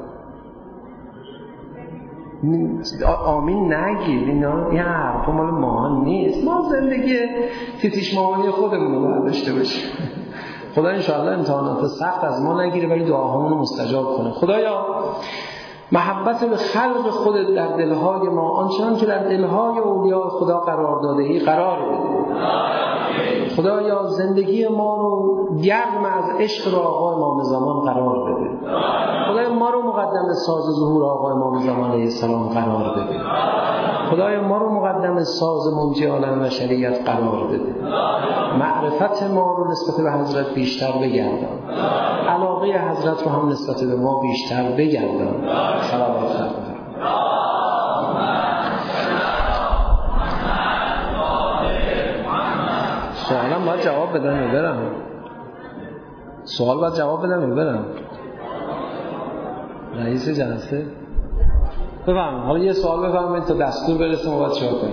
آمین نگید، اینا یه حرفا مال ما نیست. ما زندگی تیتیش مامانی خودمون رو داشته باشیم. خدا انشاءالله امتحانات سخت از ما نگیره ولی دعاهامون رو مستجاب کنه. خدایا محبت به خلق خودت در دلهای ما آنچنان که در دلهای اولیاء خدا قرار داده ای قرار بده. خدایا زندگی ما رو گرم از عشق را آقا امام زمان قرار بده. خدایا ما رو مقدم ساز ظهور آقا امام زمان علیه السلام قرار بده. خدایا ما رو مقدم ساز منجی عالم و شریعت قرار بده. معرفت ما رو نسبت به حضرت بیشتر بگردان، علاقه حضرت رو هم نسبت به ما بیشتر بگردان. صلوات خدا. سوالم باید جواب بدم یا برم؟ سوال باید جواب بدم یا برم؟ رئیس جلسه بفهم. حالا یه سوال بفهمید تا دستور برسه ما باید چیکار کنیم.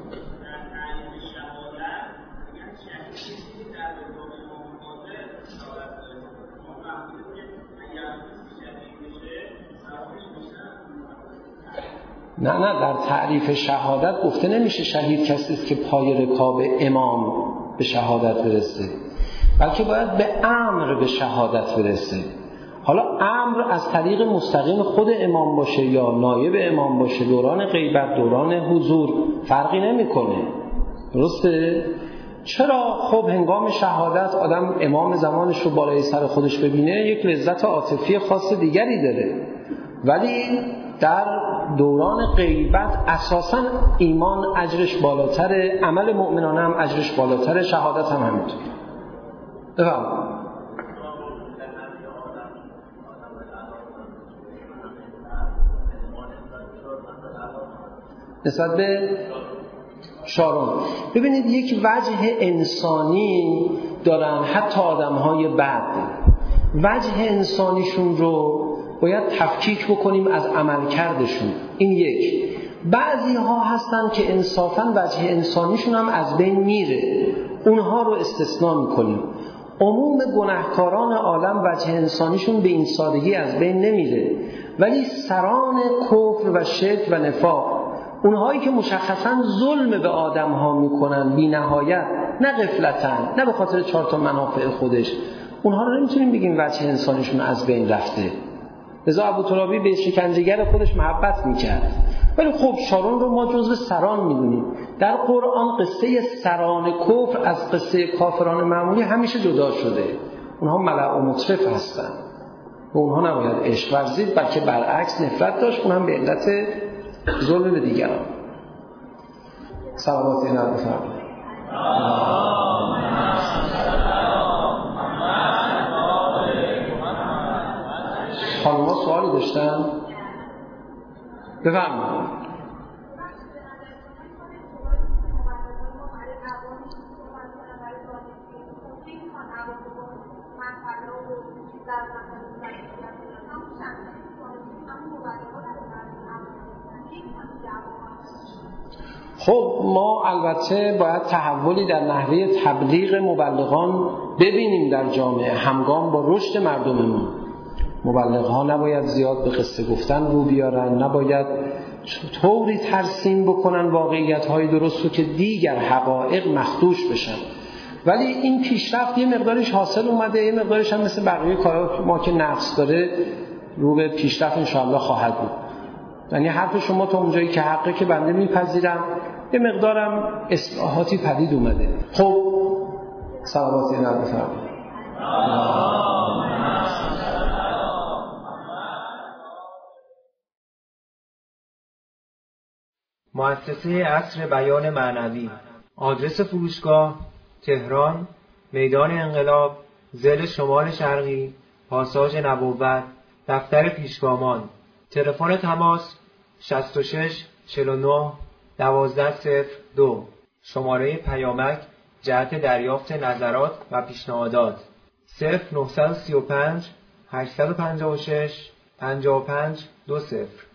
نه نه در تعریف شهادت گفته نمیشه شهید کسی است که پای رکاب امام به شهادت برسه، بلکه باید به امر به شهادت برسه. حالا امر از طریق مستقیم خود امام باشه یا نایب امام باشه، دوران غیبت دوران حضور فرقی نمیکنه. درسته؟ چرا؟ خب هنگام شهادت آدم امام زمانش رو بالای سر خودش ببینه یک لذت عاطفی خاص دیگری داره، ولی در دوران غیبت اساساً ایمان اجرش بالاتره، عمل مؤمنانه هم اجرش بالاتره، شهادت هم همینطور. بفرمایید. نسبت به شارون ببینید یک وجه انسانی دارن حتی آدم‌های بد، وجه انسانیشون رو باید تفکیک بکنیم از عملکردشون. این یک. بعضی ها هستن که انصافاً وجه انسانیشون هم از بین میره، اونها رو استثناء میکنیم. عموم گناهکاران عالم وجه انسانیشون به این سادگی از بین نمیره، ولی سران کفر و شرک و نفاق، اونهایی که مشخصاً ظلم به آدم ها میکنن بی نهایت، نه غفلتن نه به خاطر چهار تا منافع خودش، اونها رو نمیتونیم بگیم وجه انسانیشون از بین رفته. لذا ابوترابی به شکنجهگر خودش محبت میکرد، ولی خب شارون رو ما جزو سران میدونیم. در قرآن قصه سران کفر از قصه کافران معمولی همیشه جدا شده. اونها ملأ و مطرف هستن و اونها نباید عشق ورزید، بلکه برعکس نفرت داشت، اون هم به علت ظلم به دیگران. صلوات اینا بفرمایید. خانم‌ها سوالی داشتن؟ بفرمایید. خب ما البته باید تحولی در نحوه تبلیغ مبلغان ببینیم در جامعه همگام با رشد مردممون. مبلغ ها نباید زیاد به قصه گفتن رو بیارن، نباید طوری ترسیم بکنن واقعیت های درست رو که دیگر حقایق مخدوش بشن. ولی این پیشرفت یه مقدارش حاصل اومده، یه مقدارش هم مثل بقیه کارا ما که نقص داره رو به پیشرفت انشاءالله خواهد بود. یعنی حرف شما تا اونجایی که حقه که بنده میپذیرم، یه مقدارم اصلاحاتی پدید اومده. خب صلوات اینا بفرمایید. مؤسسه عصر بیان معنوی. آدرس فروشگاه تهران، میدان انقلاب، ضلع شمال شرقی، پاساژ نبوت، دفتر پیشگامان. تلفن تماس شصت و شش چهل و نه دوازده صفر دو. شماره پیامک جهت دریافت نظرات و پیشنهادات صفر نه سه پنج هشت پنج شش پنج پنج دو صفر.